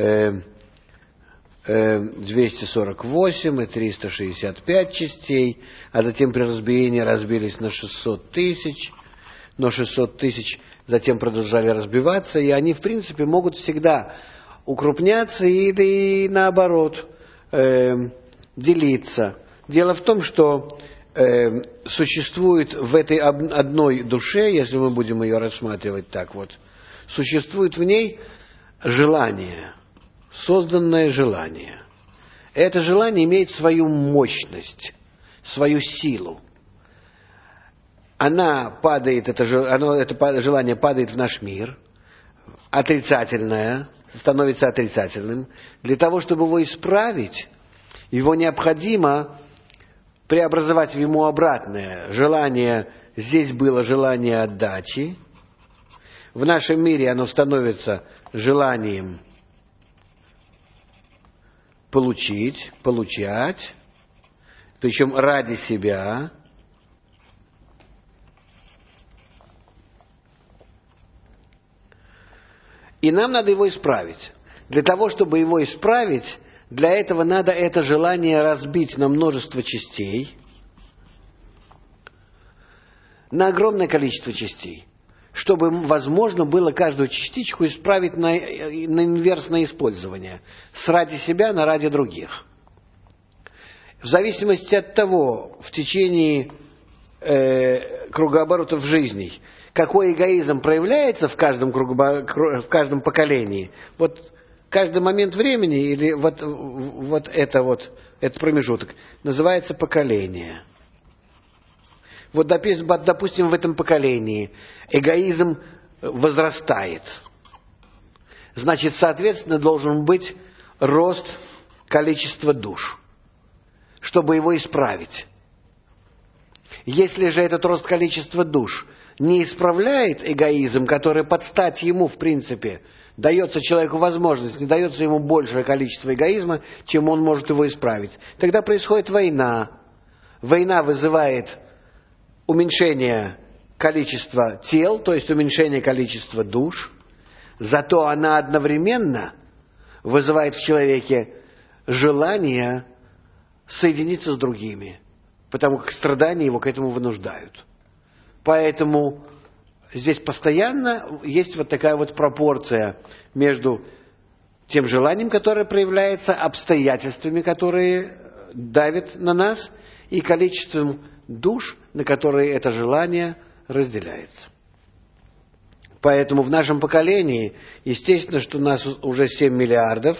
248 и 365 частей, а затем при разбиении разбились на 600 тысяч, но 600 тысяч затем продолжали разбиваться, и они, в принципе, могут всегда укрупняться или, наоборот, делиться. Дело в том, что существует в этой одной душе, если мы будем ее рассматривать так вот, существует в ней желание, созданное желание. Это желание имеет свою мощность, свою силу. Это желание падает в наш мир, отрицательное, становится отрицательным. Для того, чтобы его исправить, его необходимо преобразовать в ему обратное. Желание, здесь было желание отдачи. В нашем мире оно становится желанием получать, причем ради себя. И нам надо его исправить. Для того, чтобы его исправить, для этого надо это желание разбить на множество частей, на огромное количество частей, чтобы возможно было каждую частичку исправить на инверсное использование, с ради себя на ради других. В зависимости от того, в течение кругооборотов жизней, какой эгоизм проявляется в каждом поколении, вот каждый момент времени или этот промежуток называется поколение. Вот, допустим, в этом поколении эгоизм возрастает. Значит, соответственно, должен быть рост количества душ, чтобы его исправить. Если же этот рост количества душ не исправляет эгоизм, который под стать ему, в принципе, дается человеку возможность, не дается ему большее количество эгоизма, чем он может его исправить, тогда происходит война. Война вызывает уменьшение количества тел, то есть уменьшение количества душ, зато она одновременно вызывает в человеке желание соединиться с другими, потому как страдания его к этому вынуждают. Поэтому здесь постоянно есть вот такая вот пропорция между тем желанием, которое проявляется, обстоятельствами, которые давят на нас, и количеством душ, на которые это желание разделяется. Поэтому в нашем поколении, естественно, что у нас уже 7 миллиардов,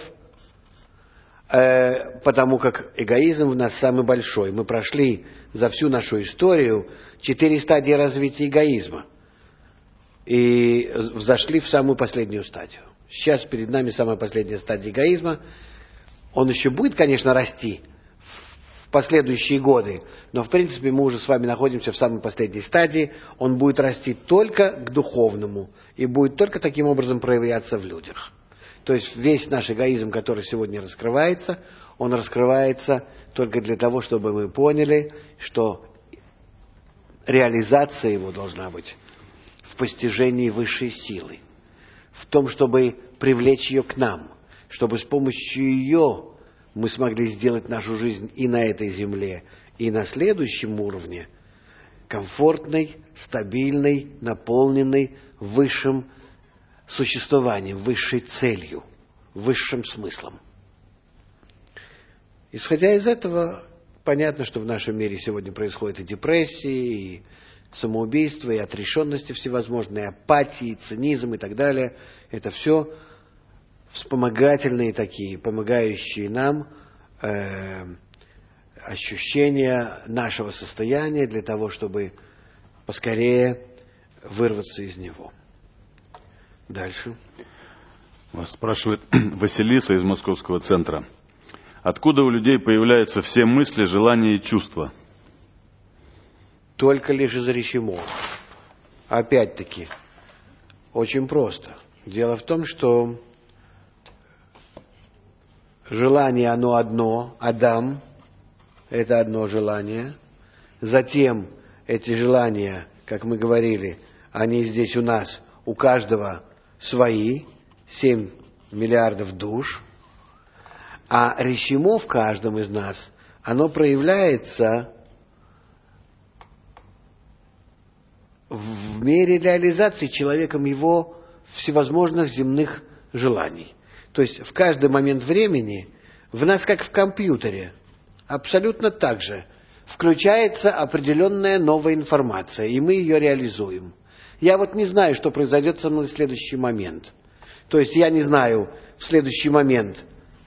потому как эгоизм в нас самый большой. Мы прошли за всю нашу историю 4 стадии развития эгоизма и взошли в самую последнюю стадию. Сейчас перед нами самая последняя стадия эгоизма. Он еще будет, конечно, расти в последующие годы, но, в принципе, мы уже с вами находимся в самой последней стадии. Он будет расти только к духовному и будет только таким образом проявляться в людях. То есть весь наш эгоизм, который сегодня раскрывается, он раскрывается только для того, чтобы мы поняли, что реализация его должна быть в постижении высшей силы, в том, чтобы привлечь ее к нам, чтобы с помощью ее мы смогли сделать нашу жизнь и на этой земле, и на следующем уровне комфортной, стабильной, наполненной высшим существованием, высшей целью, высшим смыслом. Исходя из этого, понятно, что в нашем мире сегодня происходят и депрессии, и самоубийства, и отрешенности всевозможные, апатии, и цинизм и так далее. Это все вспомогательные такие, помогающие нам ощущение нашего состояния для того, чтобы поскорее вырваться из него. Дальше. Вас спрашивает Василиса из Московского центра. Откуда у людей появляются все мысли, желания и чувства? Только лишь из решимо. Опять-таки, очень просто. Дело в том, что желание оно одно, Адам – это одно желание. Затем эти желания, как мы говорили, они здесь у нас, у каждого свои, 7 миллиардов душ. А решимо в каждом из нас, оно проявляется в мере реализации человеком его всевозможных земных желаний. То есть в каждый момент времени в нас, как в компьютере, абсолютно так же включается определенная новая информация, и мы ее реализуем. Я вот не знаю, что произойдет со мной в следующий момент. То есть я не знаю в следующий момент,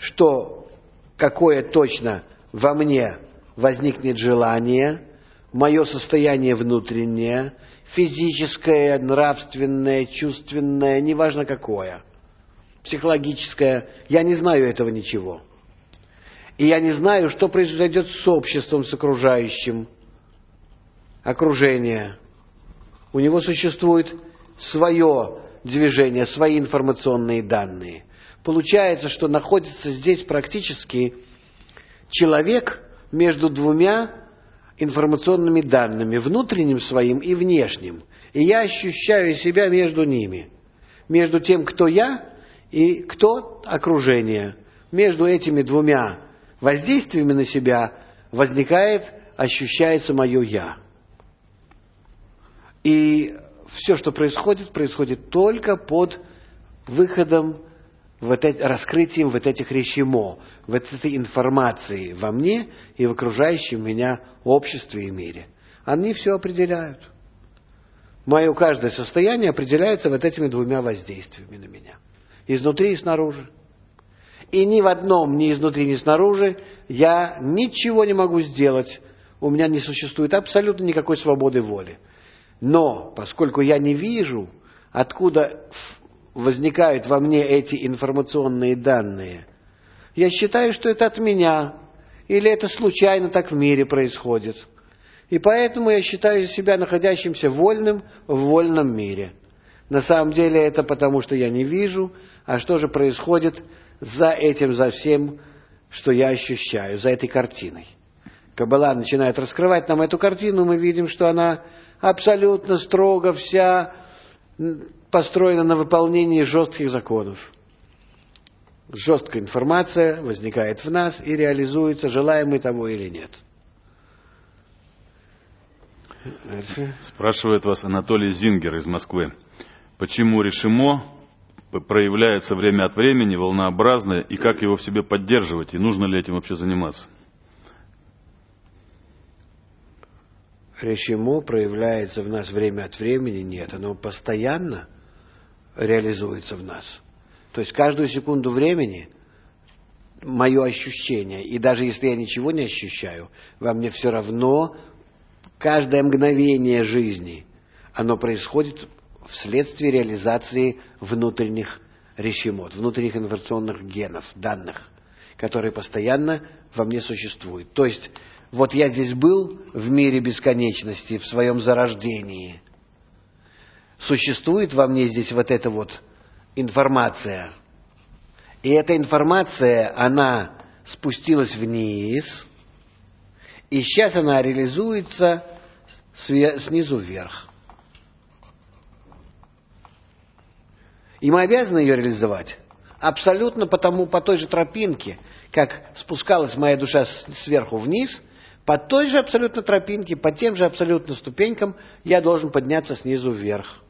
какое точно во мне возникнет желание, мое состояние внутреннее, физическое, нравственное, чувственное, неважно какое, психологическое. Я не знаю этого ничего. И я не знаю, что произойдет с обществом, с окружающим, окружение. У него существует свое движение, свои информационные данные. Получается, что находится здесь практически человек между двумя информационными данными, внутренним своим и внешним. И я ощущаю себя между ними, между тем, кто я и кто окружение. Между этими двумя воздействиями на себя ощущается мое «я». И все, что происходит, происходит только под выходом, раскрытием этих решимо, этой информации во мне и в окружающем меня обществе и мире. Они все определяют. Мое каждое состояние определяется этими двумя воздействиями на меня. Изнутри и снаружи. И ни в одном, ни изнутри, ни снаружи я ничего не могу сделать. У меня не существует абсолютно никакой свободы воли. Но, поскольку я не вижу, откуда возникают во мне эти информационные данные, я считаю, что это от меня, или это случайно так в мире происходит. И поэтому я считаю себя находящимся вольным в вольном мире. На самом деле это потому, что я не вижу, а что же происходит за всем, что я ощущаю, за этой картиной. Каббала начинает раскрывать нам эту картину, мы видим, что она абсолютно строго вся построена на выполнении жестких законов. Жесткая информация возникает в нас и реализуется, желаем мы того или нет. Спрашивает вас Анатолий Зингер из Москвы. Почему решимо проявляется время от времени, волнообразно, и как его в себе поддерживать, и нужно ли этим вообще заниматься? Решимо проявляется в нас время от времени? Нет, оно постоянно реализуется в нас. То есть каждую секунду времени мое ощущение, и даже если я ничего не ощущаю, во мне все равно каждое мгновение жизни, оно происходит вследствие реализации внутренних решимот, внутренних информационных генов, данных, которые постоянно во мне существуют. То есть вот я здесь был в мире бесконечности, в своем зарождении. Существует во мне здесь эта информация. И эта информация, она спустилась вниз, и сейчас она реализуется снизу вверх. И мы обязаны ее реализовать абсолютно по той же тропинке, как спускалась моя душа сверху вниз, по той же абсолютно тропинке, по тем же абсолютно ступенькам я должен подняться снизу вверх.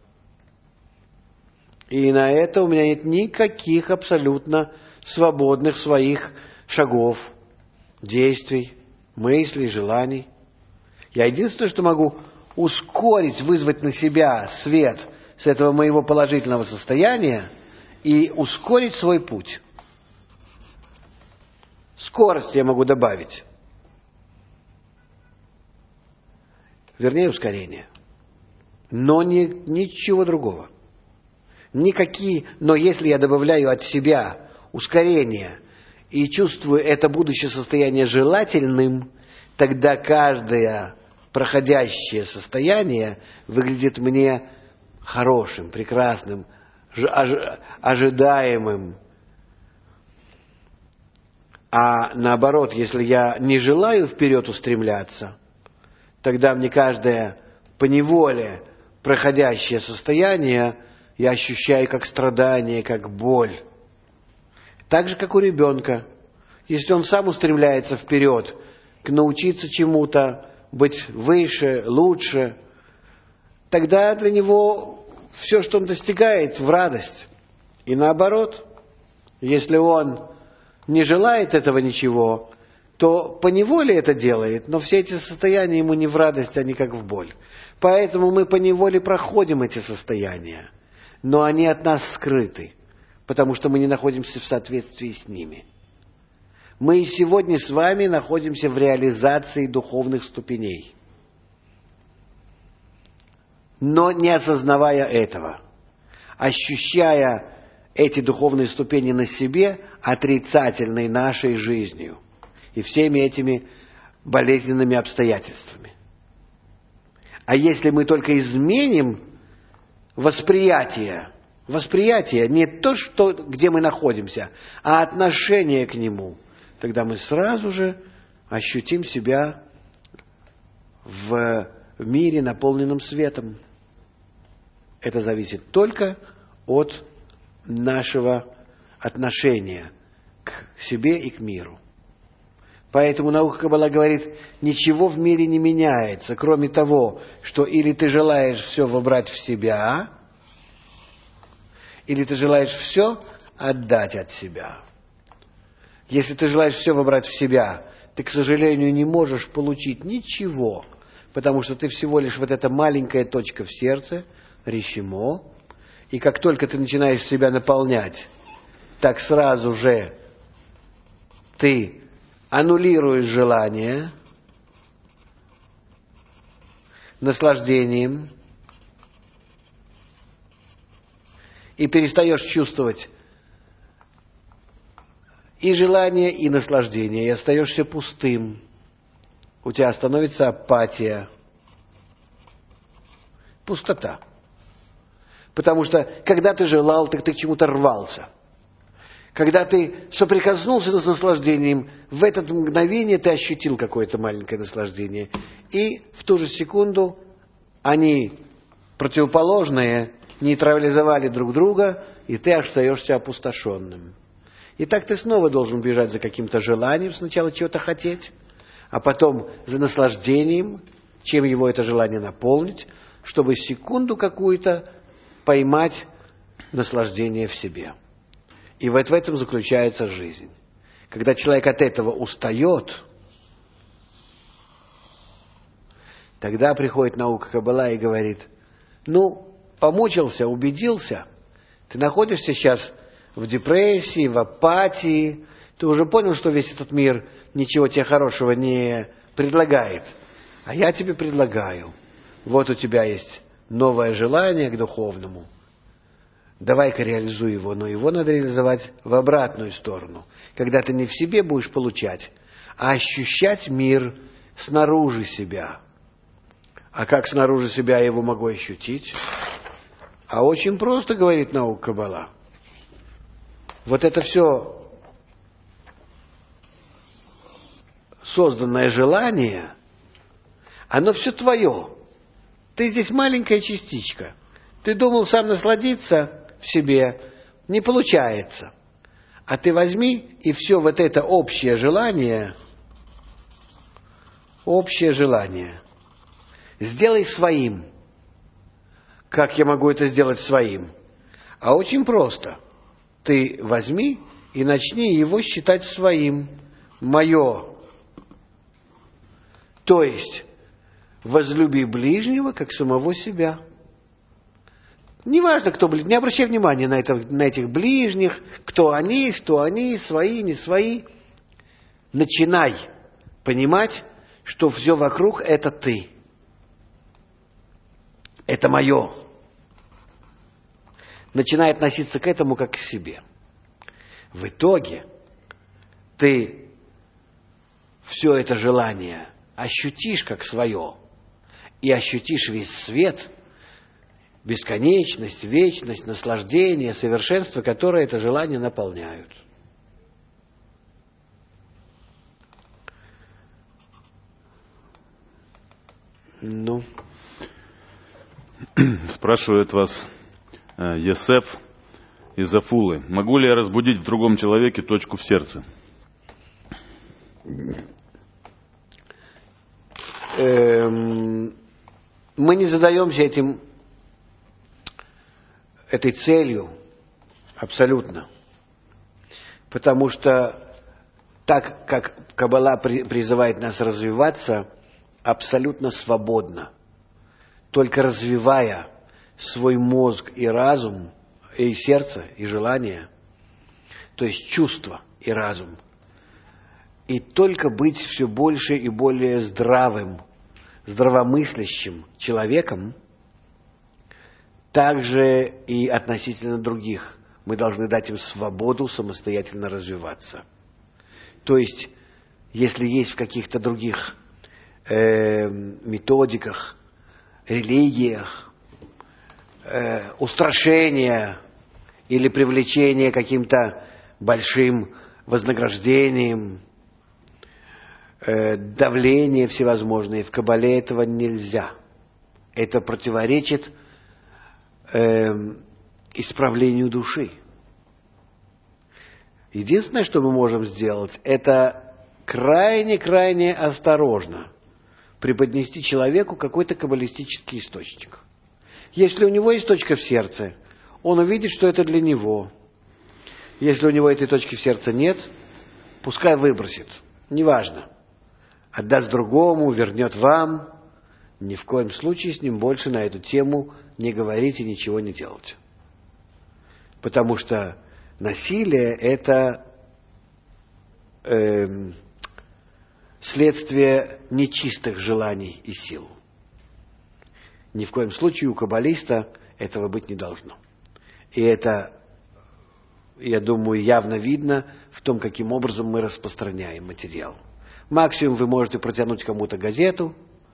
И на это у меня нет никаких абсолютно свободных своих шагов, действий, мыслей, желаний. Я единственное, что могу ускорить, вызвать на себя свет с этого моего положительного состояния и ускорить свой путь. Скорость я могу добавить. Вернее, ускорение. Но ничего другого. Но если я добавляю от себя ускорение и чувствую это будущее состояние желательным, тогда каждое проходящее состояние выглядит мне хорошим, прекрасным, ожидаемым. А наоборот, если я не желаю вперед устремляться, тогда мне каждое поневоле проходящее состояние я ощущаю как страдание, как боль. Так же, как у ребенка. Если он сам устремляется вперед, научиться чему-то, быть выше, лучше, тогда для него все, что он достигает, в радость. И наоборот, если он не желает этого ничего, то поневоле это делает, но все эти состояния ему не в радость, а не как в боль. Поэтому мы поневоле проходим эти состояния, но они от нас скрыты, потому что мы не находимся в соответствии с ними. Мы и сегодня с вами находимся в реализации духовных ступеней, но не осознавая этого, ощущая эти духовные ступени на себе отрицательной нашей жизнью и всеми этими болезненными обстоятельствами. А если мы только изменим восприятие не то, где мы находимся, а отношение к нему, тогда мы сразу же ощутим себя в мире, наполненном светом. Это зависит только от нашего отношения к себе и к миру. Поэтому наука Каббала говорит, ничего в мире не меняется, кроме того, что или ты желаешь все вобрать в себя, или ты желаешь все отдать от себя. Если ты желаешь все вобрать в себя, ты, к сожалению, не можешь получить ничего, потому что ты всего лишь вот эта маленькая точка в сердце, ришимо, и как только ты начинаешь себя наполнять, так сразу же ты аннулируешь желание наслаждением и перестаешь чувствовать и желание, и наслаждение, и остаешься пустым. У тебя становится апатия, пустота. Потому что, когда ты желал, так ты к чему-то рвался. Когда ты соприкоснулся с наслаждением, в это мгновение ты ощутил какое-то маленькое наслаждение. И в ту же секунду они, противоположные, нейтрализовали друг друга, и ты остаешься опустошенным. И так ты снова должен бежать за каким-то желанием, сначала чего-то хотеть, а потом за наслаждением, чем его это желание наполнить, чтобы секунду какую-то поймать наслаждение в себе. И вот в этом заключается жизнь. Когда человек от этого устает, тогда приходит наука Каббала и говорит, помучился, убедился, ты находишься сейчас в депрессии, в апатии, ты уже понял, что весь этот мир ничего тебе хорошего не предлагает. А я тебе предлагаю. Вот у тебя есть новое желание к духовному. Давай-ка реализуй его, но его надо реализовать в обратную сторону. Когда ты не в себе будешь получать, а ощущать мир снаружи себя. А как снаружи себя я его могу ощутить? А очень просто, говорит наука Каббала. Вот это все созданное желание, оно все твое. Ты здесь маленькая частичка. Ты думал сам насладиться в себе, не получается. А ты возьми и все вот это общее желание сделай своим. Как я могу это сделать своим? А очень просто. Ты возьми и начни его считать своим. Мое. То есть, возлюби ближнего, как самого себя. Неважно, кто ближний, не обращай внимания на этих ближних, кто они, свои, не свои. начинай понимать, что все вокруг — это ты. Это мое. Начинай относиться к этому как к себе. В итоге ты все это желание ощутишь как свое и ощутишь весь свет, бесконечность, вечность, наслаждение, совершенство, которое это желание наполняют. Ну. Спрашивает вас Есеф из Афулы. Могу ли я разбудить в другом человеке точку в сердце? Мы не задаемся этой целью абсолютно. Потому что так, как Каббала призывает нас развиваться, абсолютно свободно. Только развивая свой мозг и разум, и сердце, и желание, то есть чувство и разум, и только быть все больше и более здравым, здравомыслящим человеком, также и относительно других. Мы должны дать им свободу самостоятельно развиваться. То есть, если есть в каких-то других методиках, религиях, устрашения или привлечение каким-то большим вознаграждением, давление всевозможные. В Каббале этого нельзя. Это противоречит исправлению души. Единственное, что мы можем сделать, это крайне-крайне осторожно преподнести человеку какой-то каббалистический источник. Если у него есть точка в сердце, он увидит, что это для него. Если у него этой точки в сердце нет, пускай выбросит. Неважно. Отдаст другому, вернет вам. Ни в коем случае с ним больше на эту тему не говорить и ничего не делать. Потому что насилие – это следствие нечистых желаний и сил. Ни в коем случае у каббалиста этого быть не должно. И это, я думаю, явно видно в том, каким образом мы распространяем материал. Максимум вы можете протянуть кому-то газету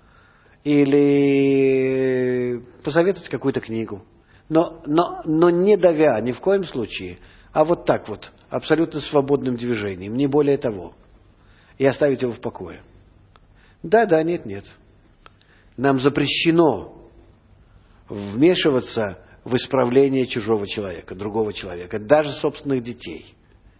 или посоветовать какую-то книгу. Но не давя, ни в коем случае, а вот так вот, абсолютно свободным движением, не более того. И оставить его в покое. Да, нет. Нам запрещено вмешиваться в исправление чужого человека, другого человека, даже собственных детей.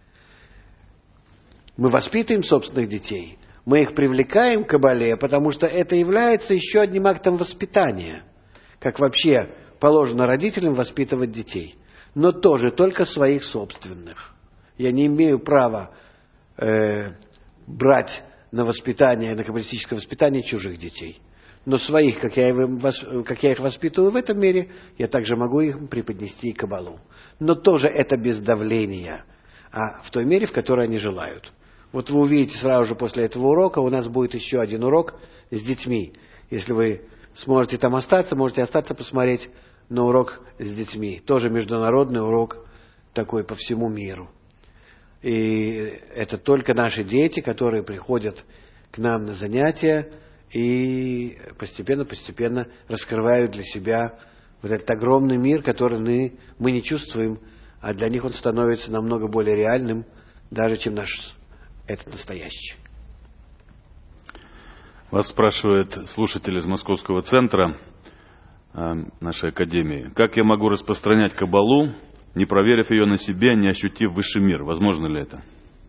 Мы воспитываем собственных детей, мы их привлекаем к Каббале, потому что это является еще одним актом воспитания, как вообще положено родителям воспитывать детей, но тоже только своих собственных. Я не имею права брать на воспитание, на каббалистическое воспитание чужих детей. Но своих, как я их воспитываю в этом мире, я также могу их преподнести и Каббалу. Но тоже это без давления, а в той мере, в которой они желают. Вот вы увидите сразу же после этого урока, у нас будет еще один урок с детьми. Если вы сможете там остаться, можете остаться посмотреть на урок с детьми. Тоже международный урок такой по всему миру. И это только наши дети, которые приходят к нам на занятия и постепенно раскрывают для себя вот этот огромный мир, который мы не чувствуем, а для них он становится намного более реальным, даже чем этот настоящий. Вас спрашивает слушатель из Московского центра нашей академии. Как я могу распространять Каббалу, не проверив ее на себе, не ощутив высший мир? Возможно ли это?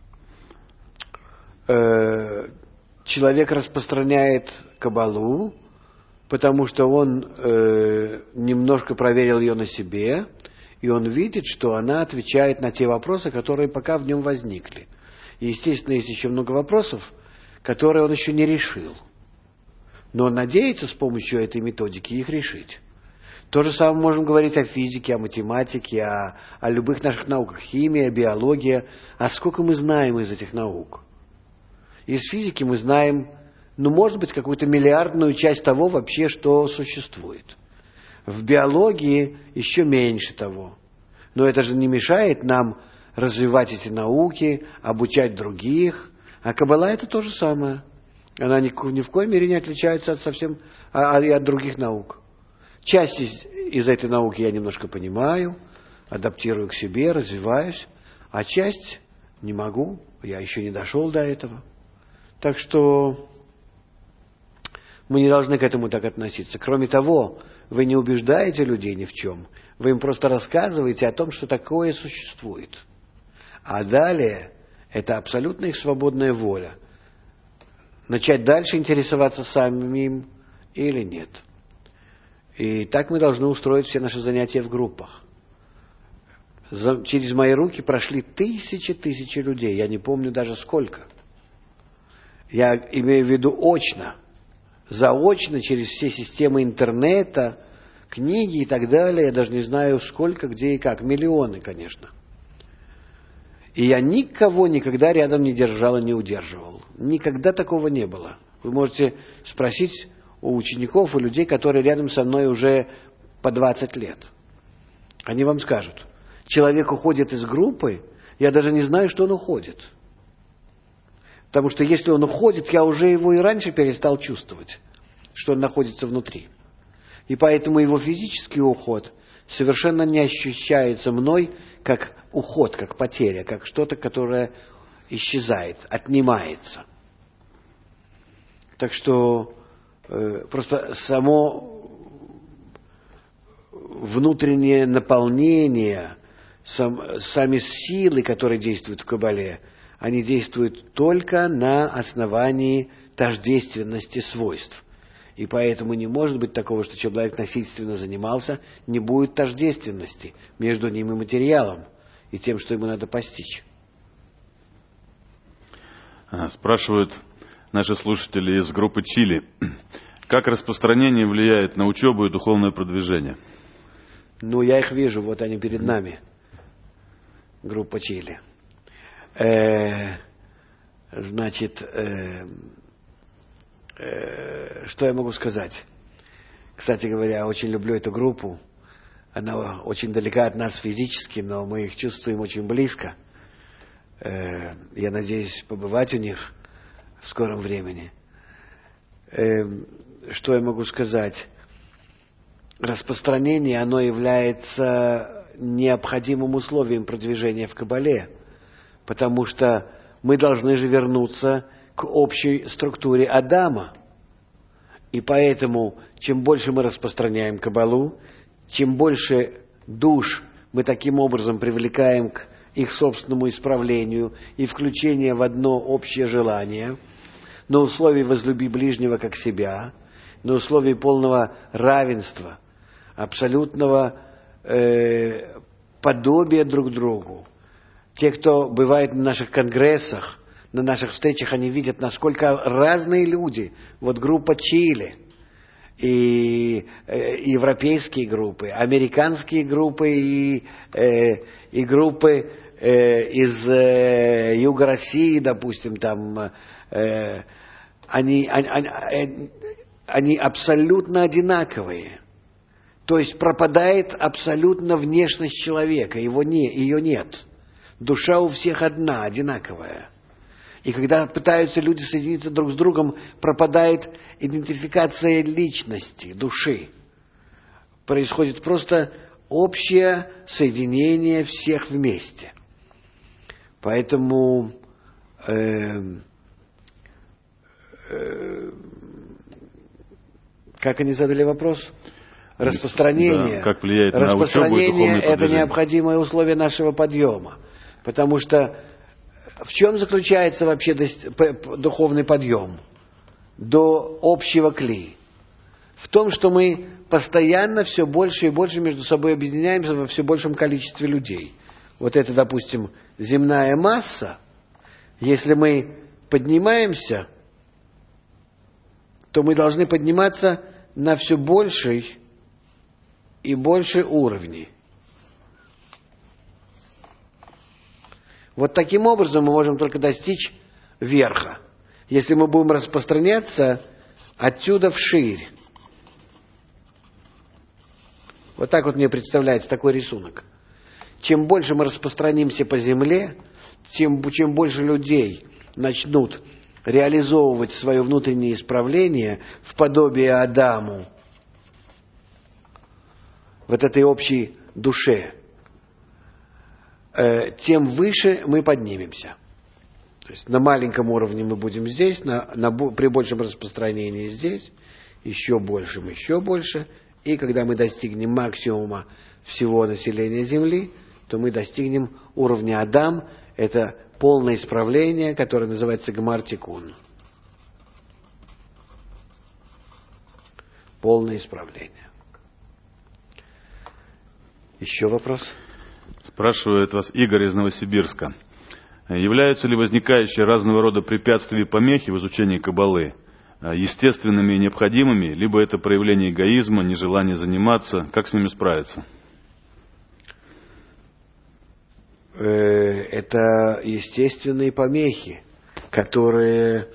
Человек распространяет Каббалу, потому что он немножко проверил ее на себе, и он видит, что она отвечает на те вопросы, которые пока в нем возникли. И, естественно, есть еще много вопросов, которые он еще не решил. Но он надеется с помощью этой методики их решить. То же самое можем говорить о физике, о математике, о любых наших науках. Химия, биология. А сколько мы знаем из этих наук? Из физики мы знаем, может быть, какую-то миллиардную часть того вообще, что существует. В биологии еще меньше того. Но это же не мешает нам развивать эти науки, обучать других. А Каббала — это то же самое. Она ни в коей мере не отличается от других наук. Часть из этой науки я немножко понимаю, адаптирую к себе, развиваюсь, а часть не могу, я еще не дошел до этого. Так что мы не должны к этому так относиться. Кроме того, вы не убеждаете людей ни в чем, вы им просто рассказываете о том, что такое существует. А далее это абсолютно их свободная воля. Начать дальше интересоваться самим или нет. И так мы должны устроить все наши занятия в группах. Через мои руки прошли тысячи людей. Я не помню даже сколько. Я имею в виду очно. Заочно, через все системы интернета, книги и так далее. Я даже не знаю сколько, где и как. Миллионы, конечно. И я никого никогда рядом не держал и не удерживал. Никогда такого не было. Вы можете спросить у учеников, у людей, которые рядом со мной уже по 20 лет. Они вам скажут. Человек уходит из группы, я даже не знаю, что он уходит. Потому что если он уходит, я уже его и раньше перестал чувствовать, что он находится внутри. И поэтому его физический уход совершенно не ощущается мной как уход, как потеря, как что-то, которое исчезает, отнимается. Так что просто само внутреннее наполнение, сами силы, которые действуют в Каббале, они действуют только на основании тождественности свойств. И поэтому не может быть такого, что человек насильственно занимался, не будет тождественности между ним и материалом, и тем, что ему надо постичь. Спрашивают наши слушатели из группы Чили. Как распространение влияет на учебу и духовное продвижение? Я их вижу, вот они перед нами. Группа Чили. Что я могу сказать? Кстати говоря, очень люблю эту группу. Она очень далека от нас физически, но мы их чувствуем очень близко. Я надеюсь побывать у них в скором времени. Что я могу сказать? Распространение, оно является необходимым условием продвижения в Каббале, потому что мы должны же вернуться к общей структуре Адама. И поэтому, чем больше мы распространяем Каббалу, чем больше душ мы таким образом привлекаем к их собственному исправлению и включению в одно общее желание, на условии «возлюби ближнего как себя», на условии полного равенства, абсолютного подобия друг другу. Те, кто бывает на наших конгрессах, на наших встречах, они видят, насколько разные люди. Вот группа Чили, и европейские группы, американские группы и группы из Юга России, допустим, там, они абсолютно одинаковые. То есть пропадает абсолютно внешность человека, ее нет. Душа у всех одна, одинаковая. И когда пытаются люди соединиться друг с другом, пропадает идентификация личности, души. Происходит просто общее соединение всех вместе. Поэтому как они задали вопрос? Распространение. Да, как влияет на учебу и духовное продвижение. Это необходимое условие нашего подъема. Потому что в чем заключается вообще духовный подъем? До общего кли. В том, что мы постоянно все больше и больше между собой объединяемся во все большем количестве людей. Вот это, допустим, земная масса. Если мы поднимаемся, то мы должны подниматься на все больший и больше уровней. Вот таким образом мы можем только достичь верха. Если мы будем распространяться отсюда вширь. Вот так вот мне представляется такой рисунок. Чем больше мы распространимся по земле, чем больше людей начнут реализовывать свое внутреннее исправление в подобие Адаму, вот этой общей душе, тем выше мы поднимемся. То есть на маленьком уровне мы будем здесь, при большем распространении здесь, еще больше. И когда мы достигнем максимума всего населения Земли, то мы достигнем уровня Адам. Это полное исправление, которое называется Гмар Тикун. Полное исправление. Еще вопрос? Спрашивает вас Игорь из Новосибирска. Являются ли возникающие разного рода препятствия и помехи в изучении Каббалы естественными и необходимыми, либо это проявление эгоизма, нежелание заниматься? Как с ними справиться? Это естественные помехи, которые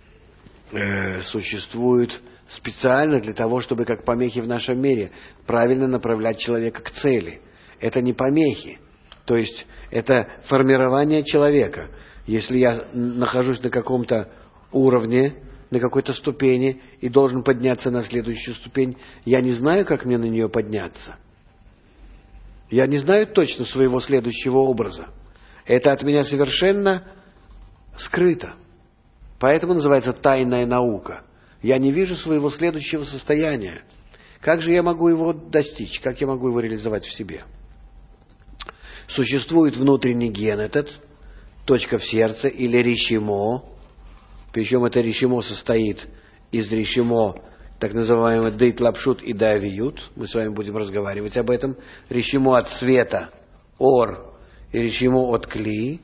существуют специально для того, чтобы, как помехи в нашем мире, правильно направлять человека к цели. Это не помехи, то есть это формирование человека. Если я нахожусь на каком-то уровне, на какой-то ступени и должен подняться на следующую ступень, я не знаю, как мне на нее подняться. Я не знаю точно своего следующего образа. Это от меня совершенно скрыто. Поэтому называется тайная наука. Я не вижу своего следующего состояния. Как же я могу его достичь? Как я могу его реализовать в себе? Существует внутренний ген этот, точка в сердце или ришимо. Причем это ришимо состоит из ришимо, так называемого дейт лапшут и давиют. Мы с вами будем разговаривать об этом. Ришимо от света, ор, и ришимо от кли.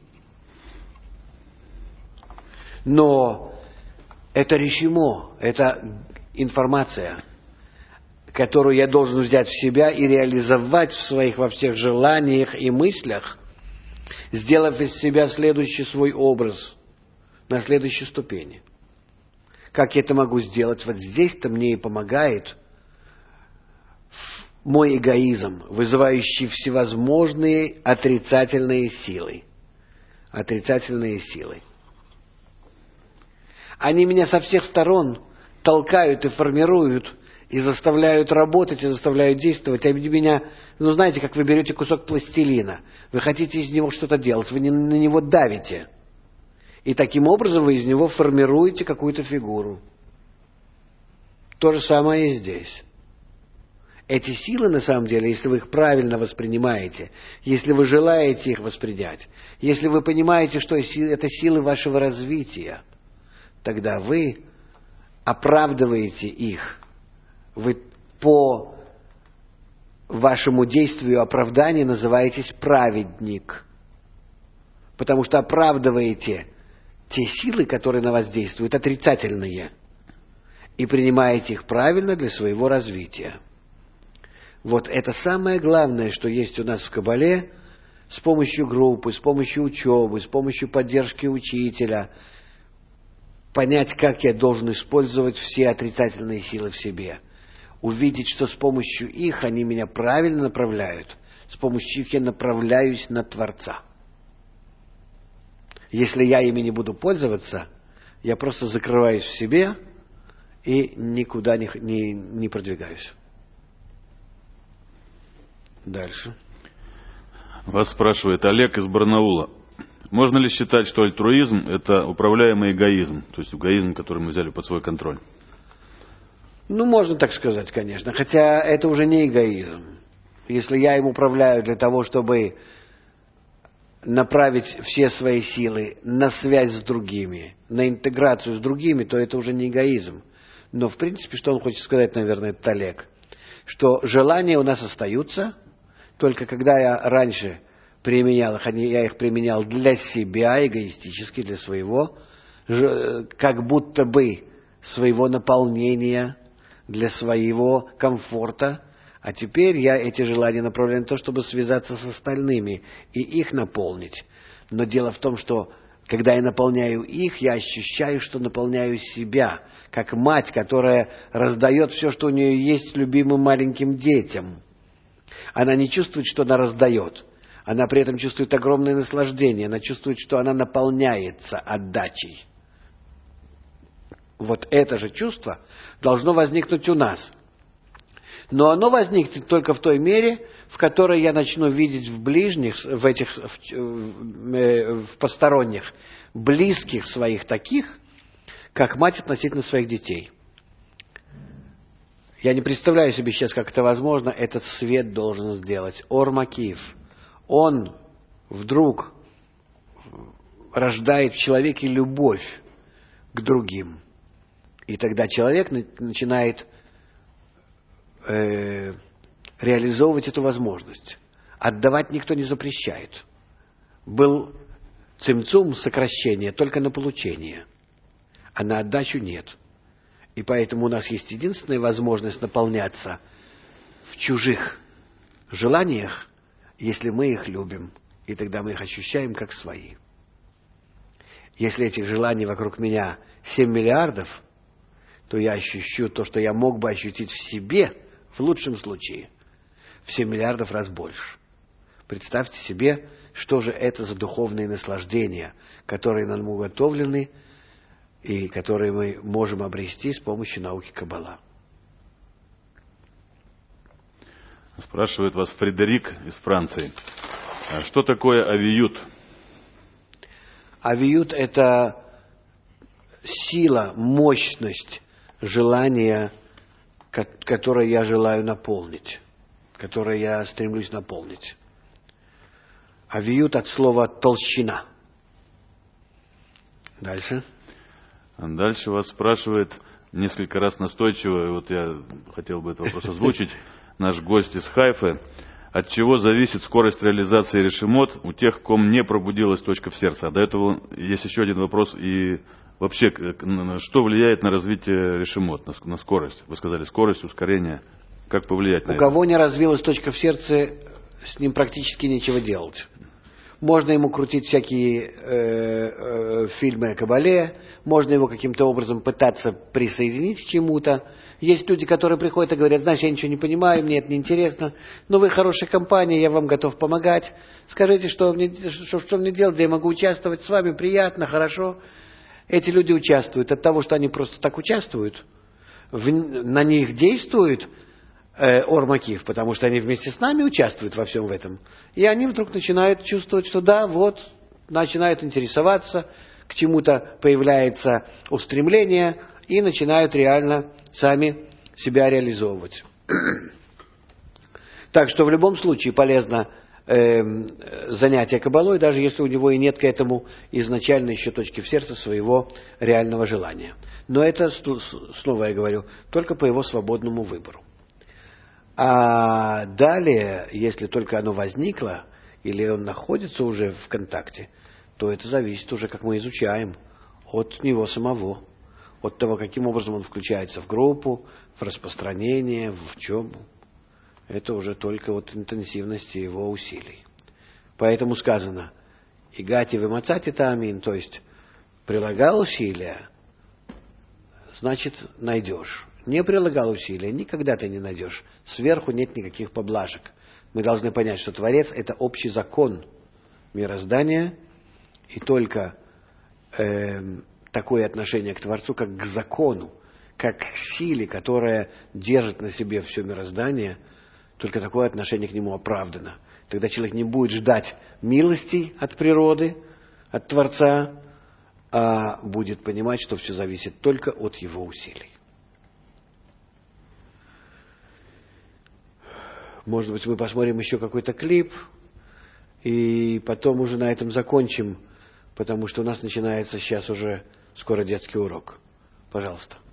Но это ришимо, это информация, которую я должен взять в себя и реализовать в своих во всех желаниях и мыслях, сделав из себя следующий свой образ на следующей ступени. Как я это могу сделать? Вот здесь-то мне и помогает мой эгоизм, вызывающий всевозможные отрицательные силы. Отрицательные силы. Они меня со всех сторон толкают и формируют, и заставляют работать, и заставляют действовать. Они меня, знаете, как вы берете кусок пластилина, вы хотите из него что-то делать, вы на него давите. И таким образом вы из него формируете какую-то фигуру. То же самое и здесь. Эти силы, на самом деле, если вы их правильно воспринимаете, если вы желаете их воспринять, если вы понимаете, что это силы вашего развития, тогда вы оправдываете их. Вы по вашему действию оправдания называетесь праведник. Потому что оправдываете те силы, которые на вас действуют, отрицательные, и принимаете их правильно для своего развития. Вот это самое главное, что есть у нас в Каббале, с помощью группы, с помощью учебы, с помощью поддержки учителя, понять, как я должен использовать все отрицательные силы в себе. Увидеть, что с помощью их они меня правильно направляют, с помощью их я направляюсь на Творца. Если я ими не буду пользоваться, я просто закрываюсь в себе и никуда не продвигаюсь. Дальше. Вас спрашивает Олег из Барнаула. Можно ли считать, что альтруизм – это управляемый эгоизм, то есть эгоизм, который мы взяли под свой контроль? Ну, можно так сказать, конечно, хотя это уже не эгоизм. Если я им управляю для того, чтобы направить все свои силы на связь с другими, на интеграцию с другими, то это уже не эгоизм. Но, в принципе, что он хочет сказать, наверное, этот Олег? Что желания у нас остаются, только когда я раньше применял их, я их применял для себя, эгоистически, для своего, как будто бы своего наполнения, для своего комфорта. А теперь я эти желания направляю на то, чтобы связаться с остальными и их наполнить. Но дело в том, что Когда я наполняю их, я ощущаю, что наполняю себя, как мать, которая раздает все, что у нее есть, любимым маленьким детям. Она не чувствует, что она раздает. Она при этом чувствует огромное наслаждение. Она чувствует, что она наполняется отдачей. Вот это же чувство должно возникнуть у нас. Но оно возникнет только в той мере, в которой я начну видеть в ближних, в посторонних, близких своих таких, как мать относительно своих детей. Я не представляю себе сейчас, как это возможно. Этот свет должен сделать Ор Макиев. Он вдруг рождает в человеке любовь к другим. И тогда человек начинает реализовывать эту возможность. Отдавать никто не запрещает. Был цимцум, сокращение, только на получение. А на отдачу нет. И поэтому у нас есть единственная возможность наполняться в чужих желаниях, если мы их любим. И тогда мы их ощущаем как свои. Если этих желаний вокруг меня 7 миллиардов, то я ощущу то, что я мог бы ощутить в себе, в лучшем случае, в 7 миллиардов раз больше. Представьте себе, что же это за духовные наслаждения, которые нам уготовлены и которые мы можем обрести с помощью науки Каббала. Спрашивает вас Фредерик из Франции. Что такое авиют? Авиют – это сила, мощность желания, которое я желаю наполнить, которое я стремлюсь наполнить. Авиют от слова толщина. Дальше. Дальше вас спрашивает несколько раз настойчиво, вот я хотел бы этот вопрос озвучить, наш гость из Хайфы. От чего зависит скорость реализации решимот у тех, ком не пробудилась точка в сердце? А до этого есть еще один вопрос. И вообще, что влияет на развитие решимот, на скорость? Вы сказали, скорость, ускорение. Как повлиять на это? У кого не развилась точка в сердце, с ним практически нечего делать. Можно ему крутить всякие фильмы о Кабале, можно его каким-то образом пытаться присоединить к чему-то. Есть люди, которые приходят и говорят: знаешь, я ничего не понимаю, мне это неинтересно, но вы хорошая компания, я вам готов помогать. Скажите, что мне делать, где я могу участвовать с вами, приятно, хорошо. Эти люди участвуют от того, что они просто так участвуют. На них действует Ор Макиев, потому что они вместе с нами участвуют во всем в этом. И они вдруг начинают чувствовать, что да, вот, начинают интересоваться, к чему-то появляется устремление, и начинают реально сами себя реализовывать. Так что в любом случае полезно занятие Каббалой, даже если у него и нет к этому изначально еще точки в сердце своего реального желания. Но это, снова я говорю, только по его свободному выбору. А далее, если только оно возникло, или он находится уже в контакте, то это зависит уже, как мы изучаем, от него самого, от того, каким образом он включается в группу, в распространение, в учебу. Это уже только от интенсивности его усилий. Поэтому сказано: «Игати вымацати таамин», то есть прилагал усилия, значит найдешь. Не прилагал усилия, никогда ты не найдешь. Сверху нет никаких поблажек. Мы должны понять, что Творец – это общий закон мироздания, и только такое отношение к Творцу, как к закону, как к силе, которая держит на себе все мироздание, только такое отношение к нему оправдано. Тогда человек не будет ждать милостей от природы, от Творца, а будет понимать, что все зависит только от его усилий. Может быть, мы посмотрим еще какой-то клип, и потом уже на этом закончим, потому что у нас начинается сейчас уже скоро детский урок. Пожалуйста.